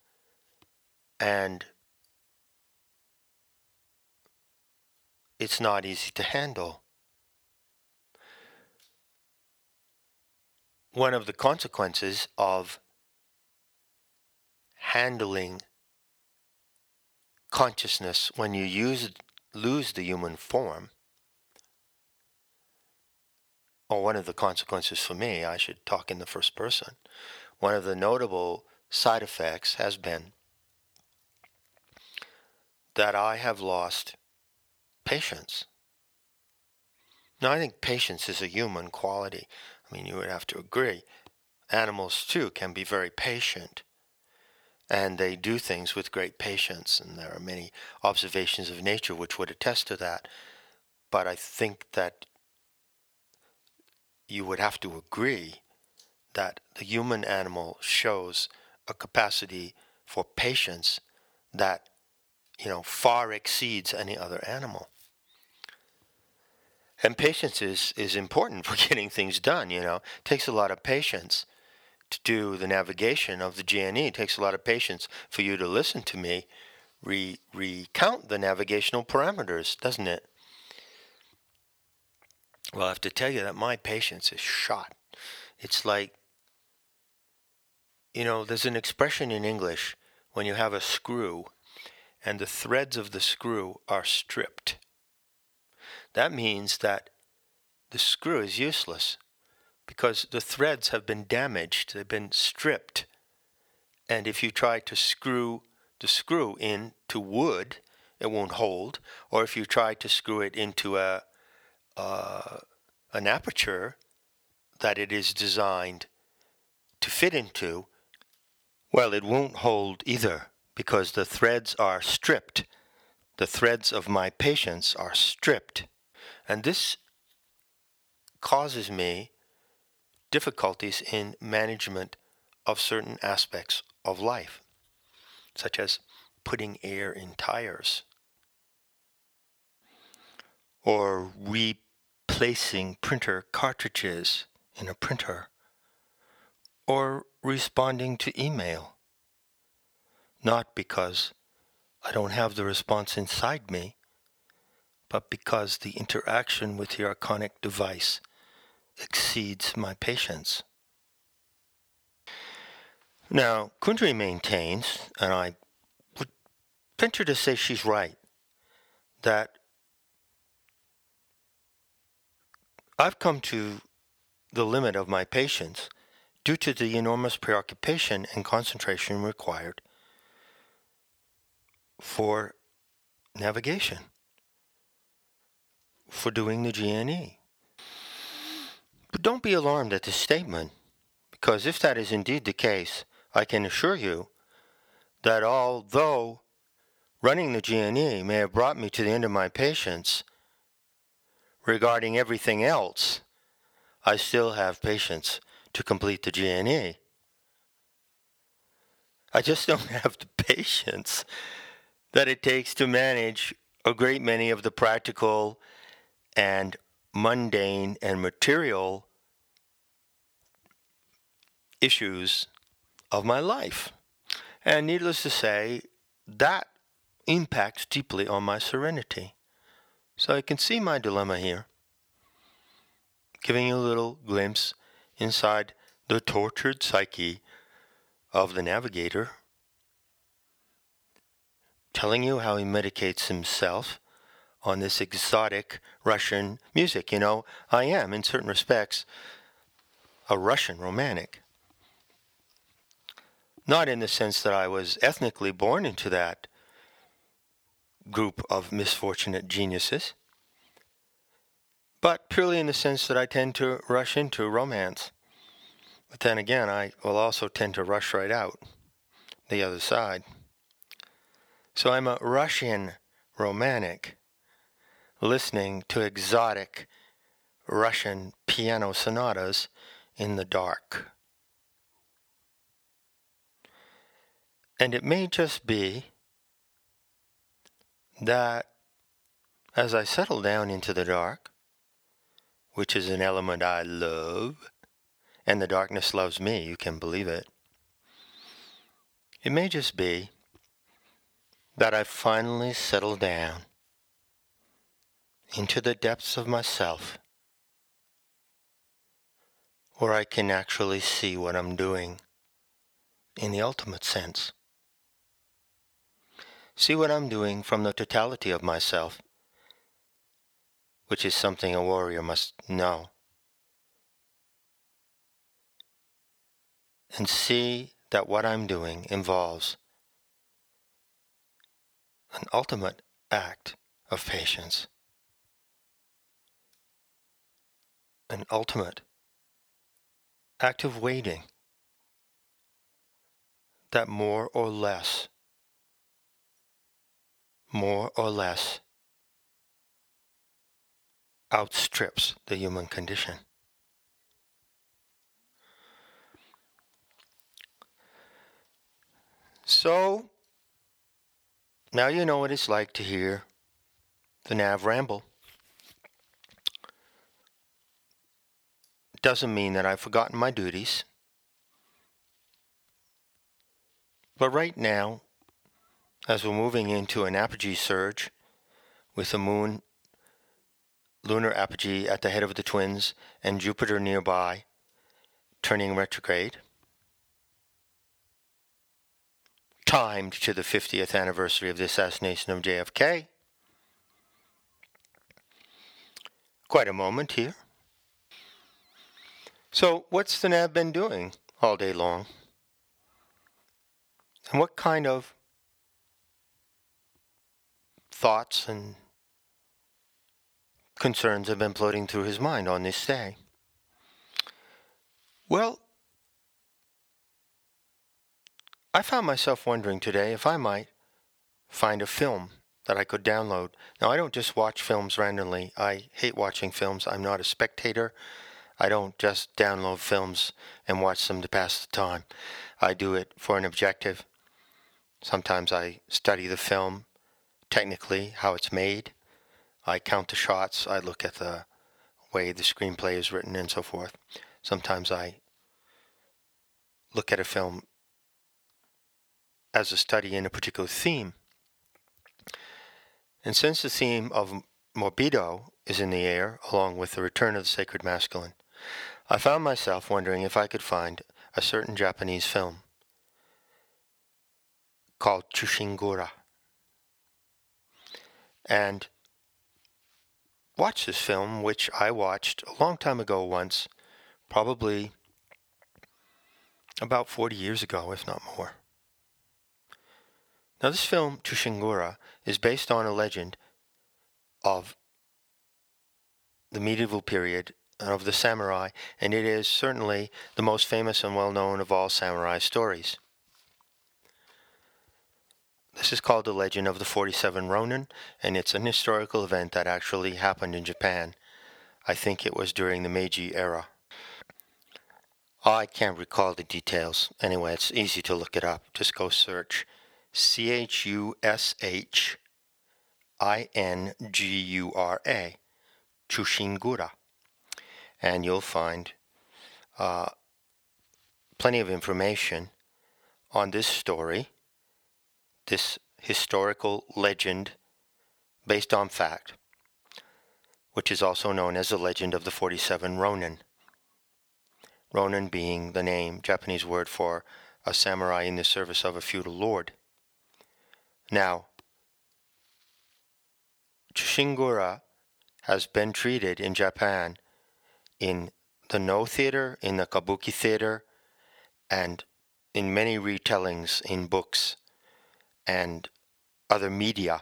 And it's not easy to handle. One of the consequences of handling consciousness when you use lose the human form, or one of the consequences for me, I should talk in the first person, one of the notable side effects has been that I have lost patience. Now, I think patience is a human quality. I mean, you would have to agree. Animals, too, can be very patient. And they do things with great patience. And there are many observations of nature which would attest to that. But I think that you would have to agree that the human animal shows a capacity for patience that, you know, far exceeds any other animal. And patience is, is important for getting things done, you know. It takes a lot of patience to do the navigation of the G N E. It takes a lot of patience for you to listen to me re- recount the navigational parameters, doesn't it? Well, I have to tell you that my patience is shot. It's like, you know, there's an expression in English when you have a screw and the threads of the screw are stripped. That means that the screw is useless because the threads have been damaged, they've been stripped. And if you try to screw the screw into wood, it won't hold. Or if you try to screw it into a, uh, an aperture that it is designed to fit into, well, it won't hold either because the threads are stripped. The threads of my patience are stripped. And this causes me difficulties in management of certain aspects of life, such as putting air in tires or replacing printer cartridges in a printer or responding to email, not because I don't have the response inside me, but because the interaction with the archonic device exceeds my patience. Now, Kundry maintains, and I would venture to say she's right, that I've come to the limit of my patience due to the enormous preoccupation and concentration required for navigation, for doing the G N E. But don't be alarmed at this statement, because if that is indeed the case, I can assure you that although running the G N E may have brought me to the end of my patience regarding everything else, I still have patience to complete the G N E. I just don't have the patience that it takes to manage a great many of the practical and mundane and material issues of my life. And needless to say, that impacts deeply on my serenity. So I can see my dilemma here, giving you a little glimpse inside the tortured psyche of the navigator, telling you how he medicates himself on this exotic Russian music. You know, I am, in certain respects, a Russian romantic. Not in the sense that I was ethnically born into that group of misfortunate geniuses, but purely in the sense that I tend to rush into romance. But then again, I will also tend to rush right out the other side. So I'm a Russian romantic listening to exotic Russian piano sonatas in the dark. And it may just be that as I settle down into the dark, which is an element I love, and the darkness loves me, you can believe it, it may just be that I finally settle down into the depths of myself, where I can actually see what I'm doing in the ultimate sense. See what I'm doing from the totality of myself, which is something a warrior must know. And see that what I'm doing involves an ultimate act of patience, an ultimate act of waiting, that more or less, more or less outstrips the human condition. So, now you know what it's like to hear the Nav ramble. doesn't mean that I've forgotten my duties. But right now, as we're moving into an apogee surge with the moon, lunar apogee at the head of the twins and Jupiter nearby, turning retrograde, timed to the fiftieth anniversary of the assassination of J F K. Quite a moment here. So what's the N A B been doing all day long? And what kind of thoughts and concerns have been floating through his mind on this day? Well, I found myself wondering today if I might find a film that I could download. Now, I don't just watch films randomly. I hate watching films. I'm not a spectator. I don't just download films and watch them to pass the time. I do it for an objective. Sometimes I study the film technically, how it's made. I count the shots. I look at the way the screenplay is written and so forth. Sometimes I look at a film as a study in a particular theme. And since the theme of Morbido is in the air, along with the return of the sacred masculine, I found myself wondering if I could find a certain Japanese film called Chushingura and watch this film, which I watched a long time ago once, probably about forty years ago, if not more. Now, this film, Chushingura, is based on a legend of the medieval period of the samurai, and it is certainly the most famous and well-known of all samurai stories. This is called the Legend of the forty-seven Ronin, and it's an historical event that actually happened in Japan. I think it was during the Meiji era. I can't recall the details. Anyway, it's easy to look it up. Just go search C H U S H I N G U R A, Chushingura, and you'll find uh, plenty of information on this story, this historical legend based on fact, which is also known as the Legend of the forty-seven Ronin. Ronin being the name, Japanese word for a samurai in the service of a feudal lord. Now, Chushingura has been treated in Japan in the No Theater, in the Kabuki Theater, and in many retellings in books and other media.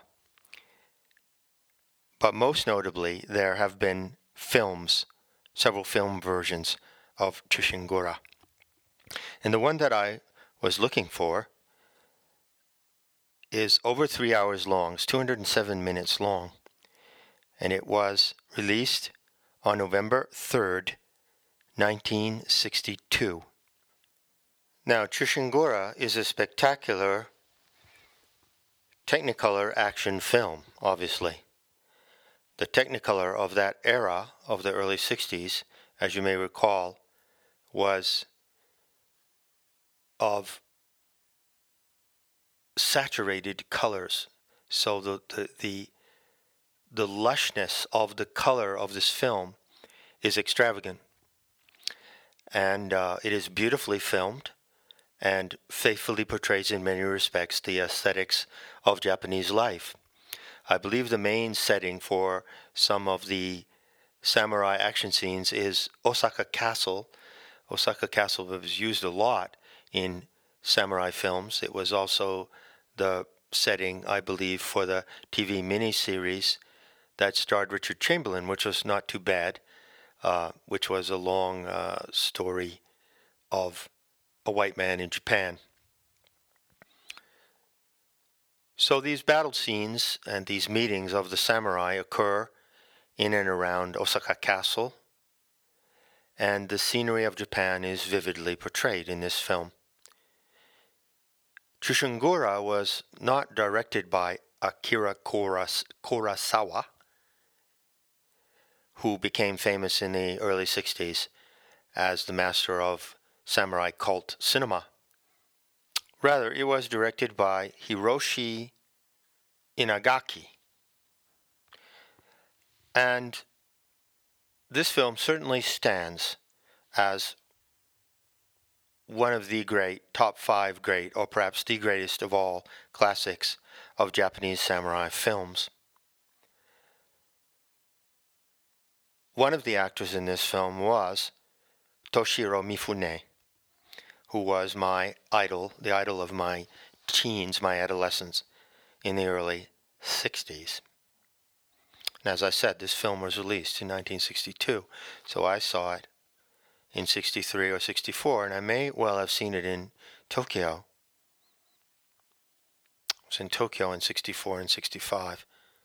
But most notably, there have been films, several film versions of Chushingura. And the one that I was looking for is over three hours long. It's two hundred seven minutes long. And it was released on November third, nineteen sixty-two. Now, Chushingura is a spectacular Technicolor action film, obviously. The Technicolor of that era, of the early sixties, as you may recall, was of saturated colors. So the, the, the, the lushness of the color of this film is extravagant. And uh, it is beautifully filmed and faithfully portrays in many respects the aesthetics of Japanese life. I believe the main setting for some of the samurai action scenes is Osaka Castle. Osaka Castle was used a lot in samurai films. It was also the setting, I believe, for the T V miniseries that starred Richard Chamberlain, which was not too bad, uh, which was a long uh, story of a white man in Japan. So these battle scenes and these meetings of the samurai occur in and around Osaka Castle, and the scenery of Japan is vividly portrayed in this film. Chushingura was not directed by Akira Kurosawa, who became famous in the early sixties as the master of samurai cult cinema. Rather, it was directed by Hiroshi Inagaki. And this film certainly stands as one of the great, top five great, or perhaps the greatest of all classics of Japanese samurai films. One of the actors in this film was Toshiro Mifune, who was my idol, the idol of my teens, my adolescence, in the early sixties. And as I said, this film was released in nineteen sixty-two, so I saw it in sixty-three or sixty-four, and I may well have seen it in Tokyo. It was in Tokyo in sixty-four and sixty-five.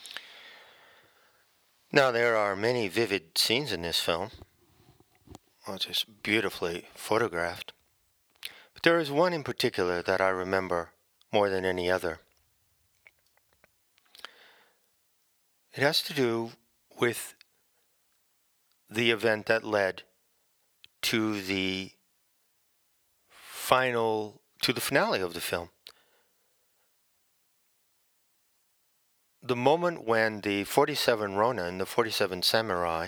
Now, there are many vivid scenes in this film. Well, it's just beautifully photographed. But there is one in particular that I remember more than any other. It has to do with the event that led to the final, to the finale of the film. The moment when the forty-seven Ronin, the forty-seven samurai,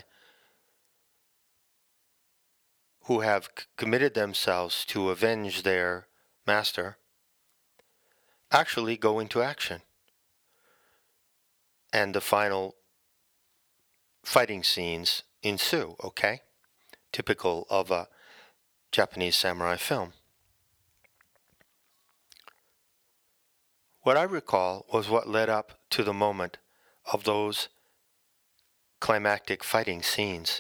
who have c- committed themselves to avenge their master, actually go into action. And the final fighting scenes ensue, okay? Typical of a Japanese samurai film. What I recall was what led up to the moment of those climactic fighting scenes.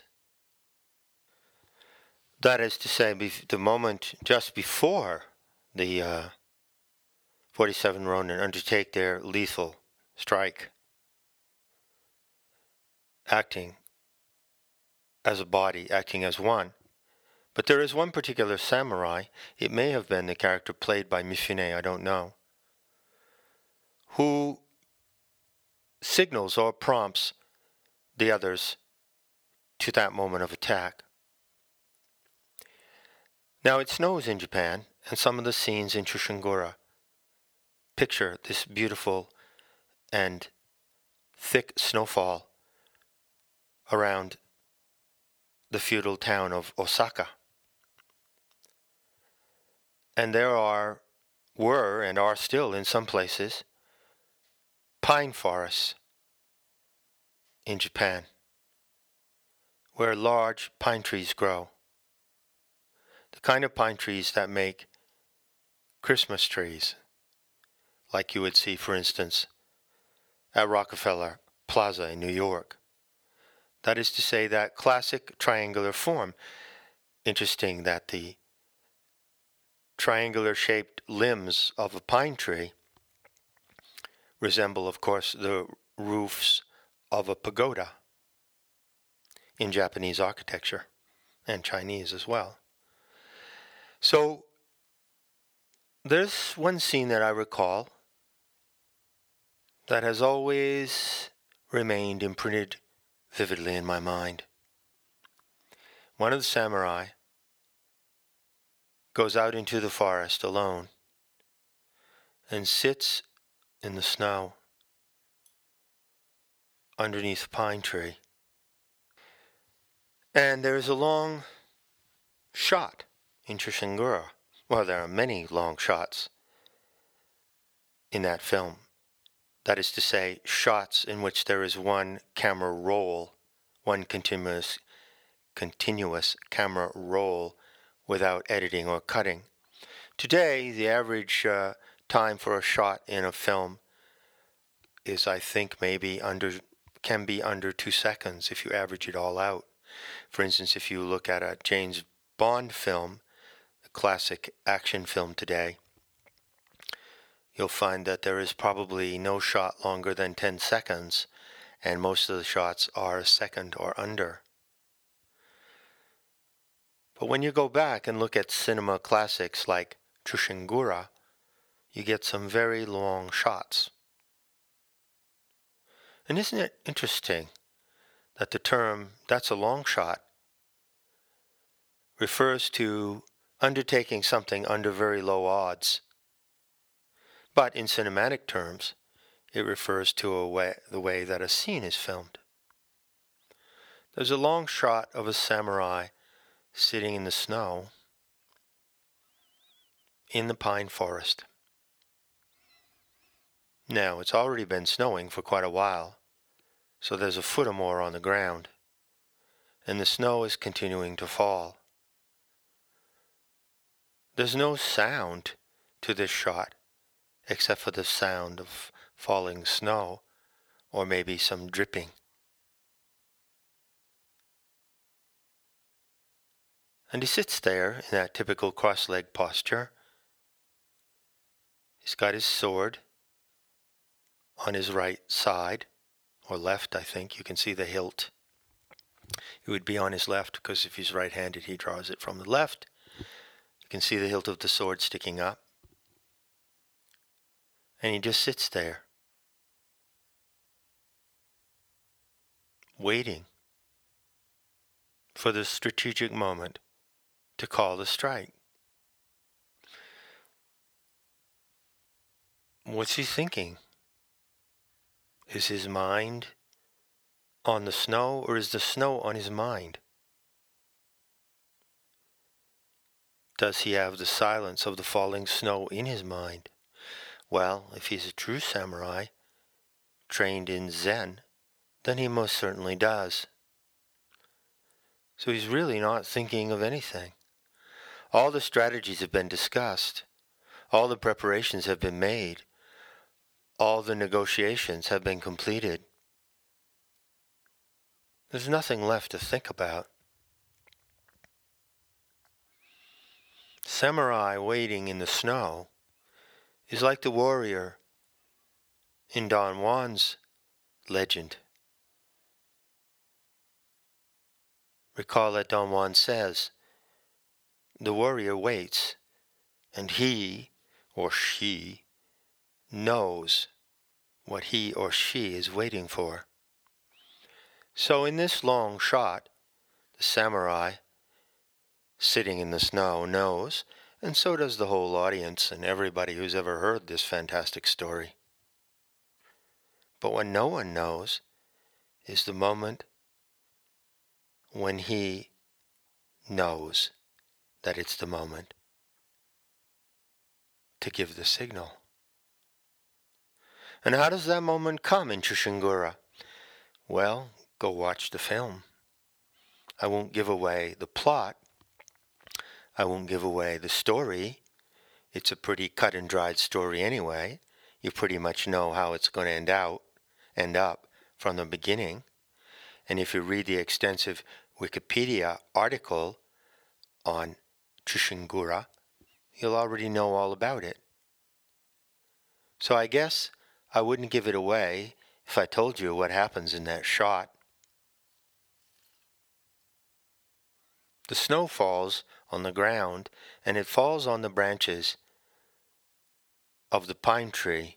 That is to say, bef- the moment just before the uh, forty-seven Ronin undertake their lethal strike, acting as a body, acting as one. But there is one particular samurai, it may have been the character played by Mifune, I don't know, who signals or prompts the others to that moment of attack. Now, it snows in Japan, and some of the scenes in Chushingura picture this beautiful and thick snowfall around the feudal town of Osaka. And there are, were, and are still in some places, pine forests in Japan, where large pine trees grow. The kind of pine trees that make Christmas trees, like you would see, for instance, at Rockefeller Plaza in New York. That is to say, that classic triangular form. Interesting that the triangular-shaped limbs of a pine tree resemble, of course, the roofs of a pagoda in Japanese architecture, and Chinese as well. So, there's one scene that I recall that has always remained imprinted vividly in my mind. One of the samurai goes out into the forest alone and sits in the snow underneath a pine tree. And there is a long shot in Chushingura. Well, there are many long shots in that film. That is to say, shots in which there is one camera roll, one continuous, continuous camera roll without editing or cutting. Today, the average uh, time for a shot in a film is, I think, maybe under, can be under two seconds if you average it all out. For instance, if you look at a James Bond film, a classic action film today, you'll find that there is probably no shot longer than ten seconds, and most of the shots are a second or under. But when you go back and look at cinema classics like Chushingura, you get some very long shots. And isn't it interesting that the term, "that's a long shot," refers to undertaking something under very low odds. But in cinematic terms, it refers to a way, the way that a scene is filmed. There's a long shot of a samurai sitting in the snow in the pine forest. Now, it's already been snowing for quite a while, so there's a foot or more on the ground, and the snow is continuing to fall. There's no sound to this shot, except for the sound of falling snow, or maybe some dripping. And he sits there in that typical cross-legged posture. He's got his sword on his right side, or left, I think. You can see the hilt. It would be on his left, because if he's right-handed, he draws it from the left. You can see the hilt of the sword sticking up. And he just sits there, waiting for the strategic moment to call the strike. What's he thinking? Is his mind on the snow, or is the snow on his mind? Does he have the silence of the falling snow in his mind? Well, if he's a true samurai, trained in Zen, then he most certainly does. So he's really not thinking of anything. All the strategies have been discussed. All the preparations have been made. All the negotiations have been completed. There's nothing left to think about. Samurai waiting in the snow is like the warrior in Don Juan's legend. Recall that Don Juan says, the warrior waits, and he or she knows what he or she is waiting for. So in this long shot, the samurai sitting in the snow knows, and so does the whole audience and everybody who's ever heard this fantastic story. But what no one knows is the moment when he knows that it's the moment to give the signal. And how does that moment come in Chushingura? Well, go watch the film. I won't give away the plot. I won't give away the story. It's a pretty cut and dried story anyway. You pretty much know how it's going to end out, end up from the beginning. And if you read the extensive Wikipedia article on Chushingura, you'll already know all about it. So I guess I wouldn't give it away if I told you what happens in that shot. The snow falls on the ground, and it falls on the branches of the pine tree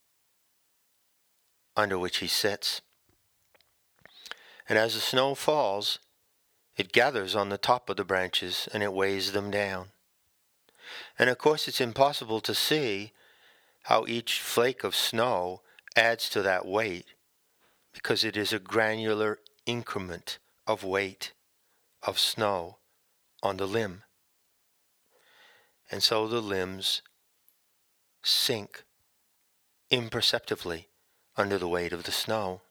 under which he sits. And as the snow falls, it gathers on the top of the branches and it weighs them down. And of course it's impossible to see how each flake of snow adds to that weight, because it is a granular increment of weight of snow on the limb. And so the limbs sink imperceptibly under the weight of the snow.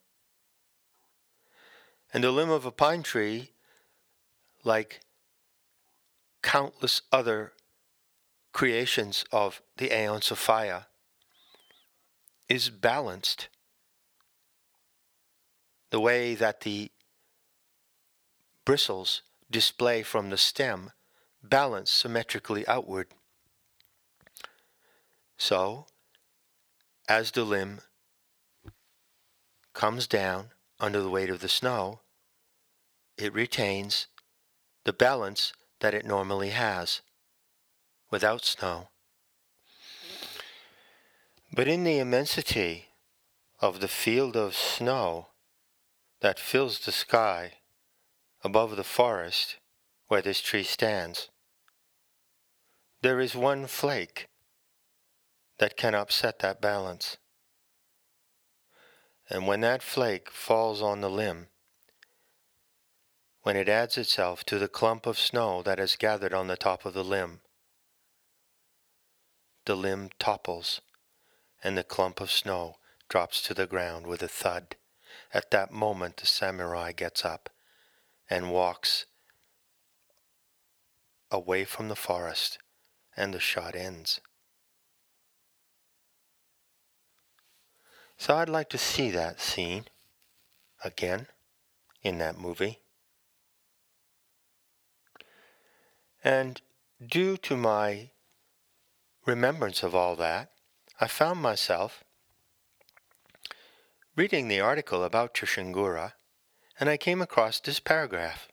And the limb of a pine tree, like countless other creations of the Aeon Sophia, is balanced. The way that the bristles display from the stem balance symmetrically outward. So, as the limb comes down under the weight of the snow, it retains the balance that it normally has without snow. But in the immensity of the field of snow that fills the sky above the forest where this tree stands. There is one flake that can upset that balance. And when that flake falls on the limb, when it adds itself to the clump of snow that has gathered on the top of the limb, the limb topples, and the clump of snow drops to the ground with a thud. At that moment, the samurai gets up and walks away from the forest, and the shot ends. So I'd like to see that scene again in that movie. And due to my remembrance of all that, I found myself reading the article about Chushingura, and I came across this paragraph.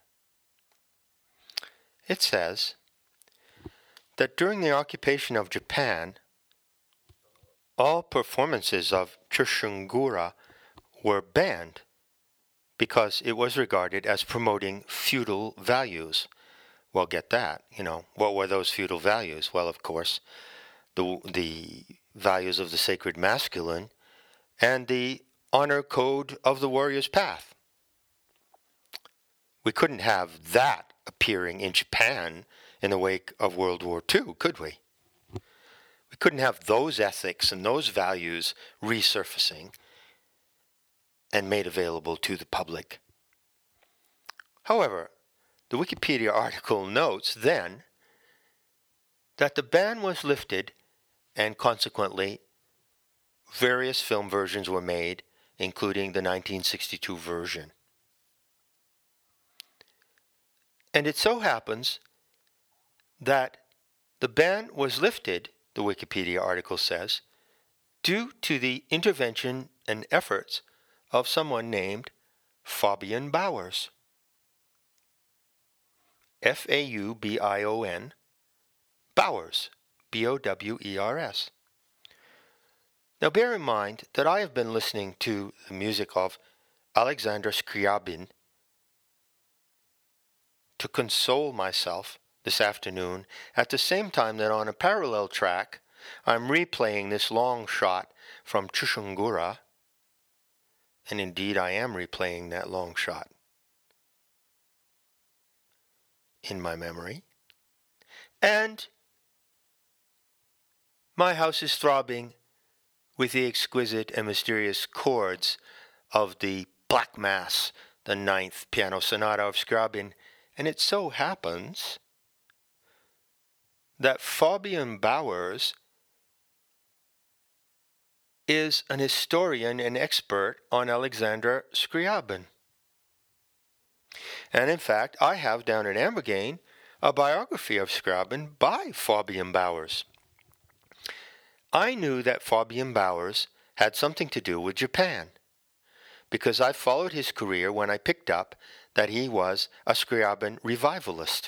It says that during the occupation of Japan, all performances of Chushingura were banned because it was regarded as promoting feudal values. Well, get that, you know, what were those feudal values? Well, of course, the the values of the sacred masculine and the honor code of the warrior's path. We couldn't have that appearing in Japan in the wake of World War Two, could we? We couldn't have those ethics and those values resurfacing and made available to the public. However, the Wikipedia article notes then that the ban was lifted and consequently various film versions were made, including the nineteen sixty-two version. And it so happens that the ban was lifted, the Wikipedia article says, due to the intervention and efforts of someone named Fabian Bowers. F A U B I O N, Bowers, B O W E R S. Now bear in mind that I have been listening to the music of Alexander Scriabin to console myself this afternoon, at the same time that on a parallel track I'm replaying this long shot from Chushingura, and indeed I am replaying that long shot in my memory, and my house is throbbing with the exquisite and mysterious chords of the Black Mass, the ninth piano sonata of Scriabin, and it so happens that Fabian Bowers is an historian and expert on Alexander Scriabin. And in fact, I have down at Ambergain a biography of Scriabin by Fabian Bowers. I knew that Fabian Bowers had something to do with Japan, because I followed his career when I picked up that he was a Scriabin revivalist,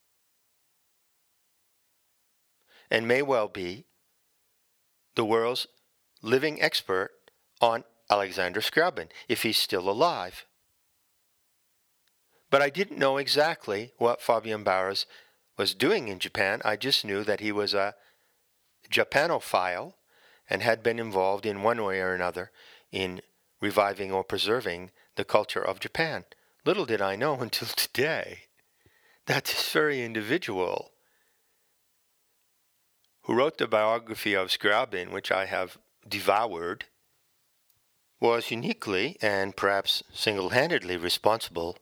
and may well be the world's living expert on Alexander Scriabin, if he's still alive. But I didn't know exactly what Fabian Bowers was doing in Japan. I just knew that he was a Japanophile and had been involved in one way or another in reviving or preserving the culture of Japan. Little did I know until today that this very individual who wrote the biography of Scriabin, which I have devoured, was uniquely and perhaps single-handedly responsible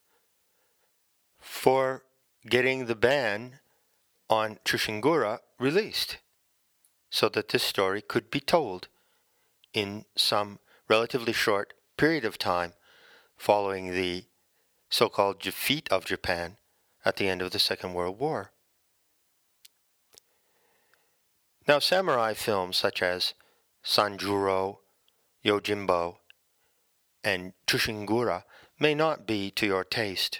for getting the ban on Chushingura released, so that this story could be told in some relatively short period of time following the so-called defeat of Japan at the end of the Second World War. Now, samurai films such as Sanjuro, Yojimbo, and Chushingura may not be to your taste.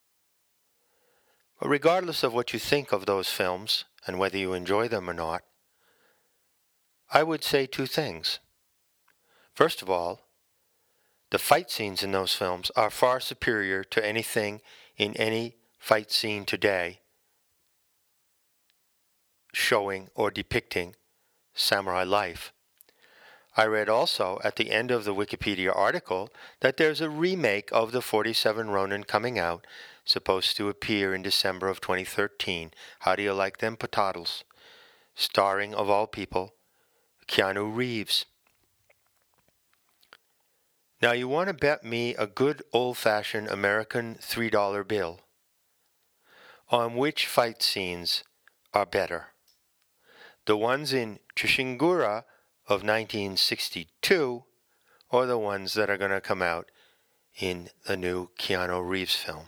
But regardless of what you think of those films and whether you enjoy them or not, I would say two things. First of all, the fight scenes in those films are far superior to anything in any fight scene today showing or depicting samurai life. I read also at the end of the Wikipedia article that there's a remake of the forty-seven Ronin coming out, supposed to appear in December of twenty thirteen. How do you like them potatoes? Starring, of all people, Keanu Reeves. Now you want to bet me a good old-fashioned American three dollar bill on which fight scenes are better. The ones in Chishingura of nineteen sixty-two or the ones that are going to come out in the new Keanu Reeves film.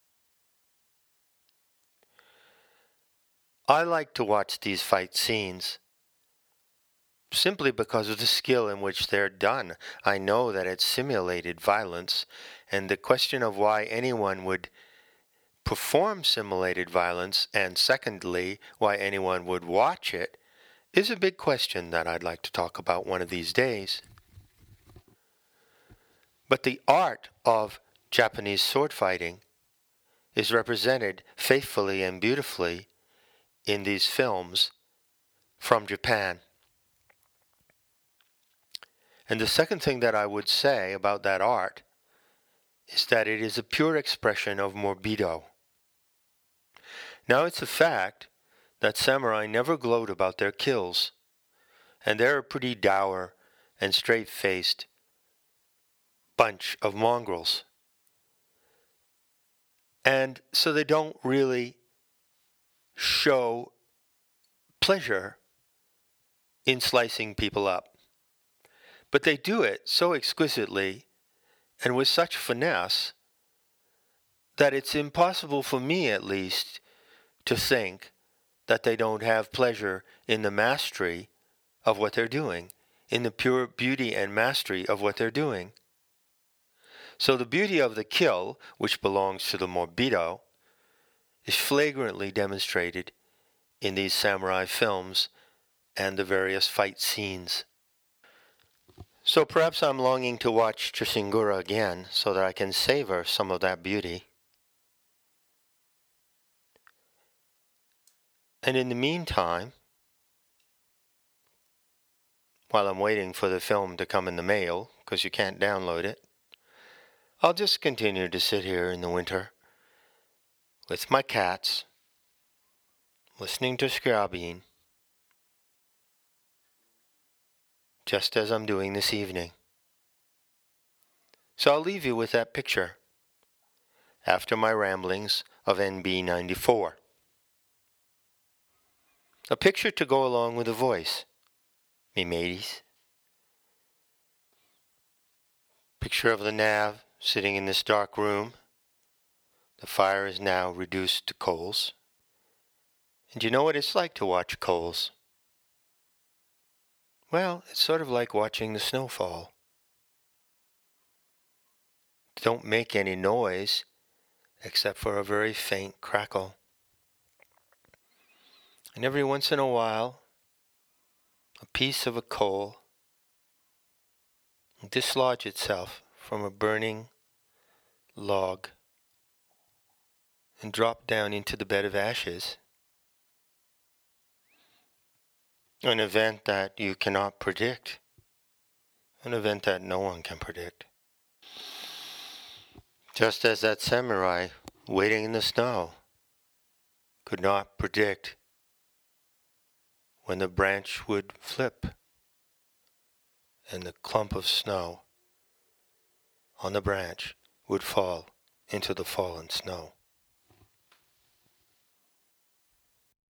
I like to watch these fight scenes simply because of the skill in which they're done. I know that it's simulated violence, and the question of why anyone would perform simulated violence, and secondly, why anyone would watch it, is a big question that I'd like to talk about one of these days. But the art of Japanese sword fighting is represented faithfully and beautifully in these films from Japan. And the second thing that I would say about that art is that it is a pure expression of Morbido. Now it's a fact that samurai never gloat about their kills, and they're a pretty dour and straight-faced bunch of mongrels. And so they don't really show pleasure in slicing people up. But they do it so exquisitely and with such finesse that it's impossible for me, at least, to think that they don't have pleasure in the mastery of what they're doing, in the pure beauty and mastery of what they're doing. So the beauty of the kill, which belongs to the Morbido, is flagrantly demonstrated in these samurai films and the various fight scenes. So perhaps I'm longing to watch Chishingura again so that I can savor some of that beauty. And in the meantime, while I'm waiting for the film to come in the mail, because you can't download it, I'll just continue to sit here in the winter with my cats, listening to Scriabin, just as I'm doing this evening. So I'll leave you with that picture after my ramblings of N B ninety-four. A picture to go along with a voice, me mateys. Picture of the Nav sitting in this dark room. The fire is now reduced to coals. And you know what it's like to watch coals? Well, it's sort of like watching the snow fall. They don't make any noise except for a very faint crackle. And every once in a while, a piece of a coal will dislodge itself from a burning log and drop down into the bed of ashes. An event that you cannot predict. An event that no one can predict. Just as that samurai waiting in the snow could not predict when the branch would flip and the clump of snow on the branch would fall into the fallen snow.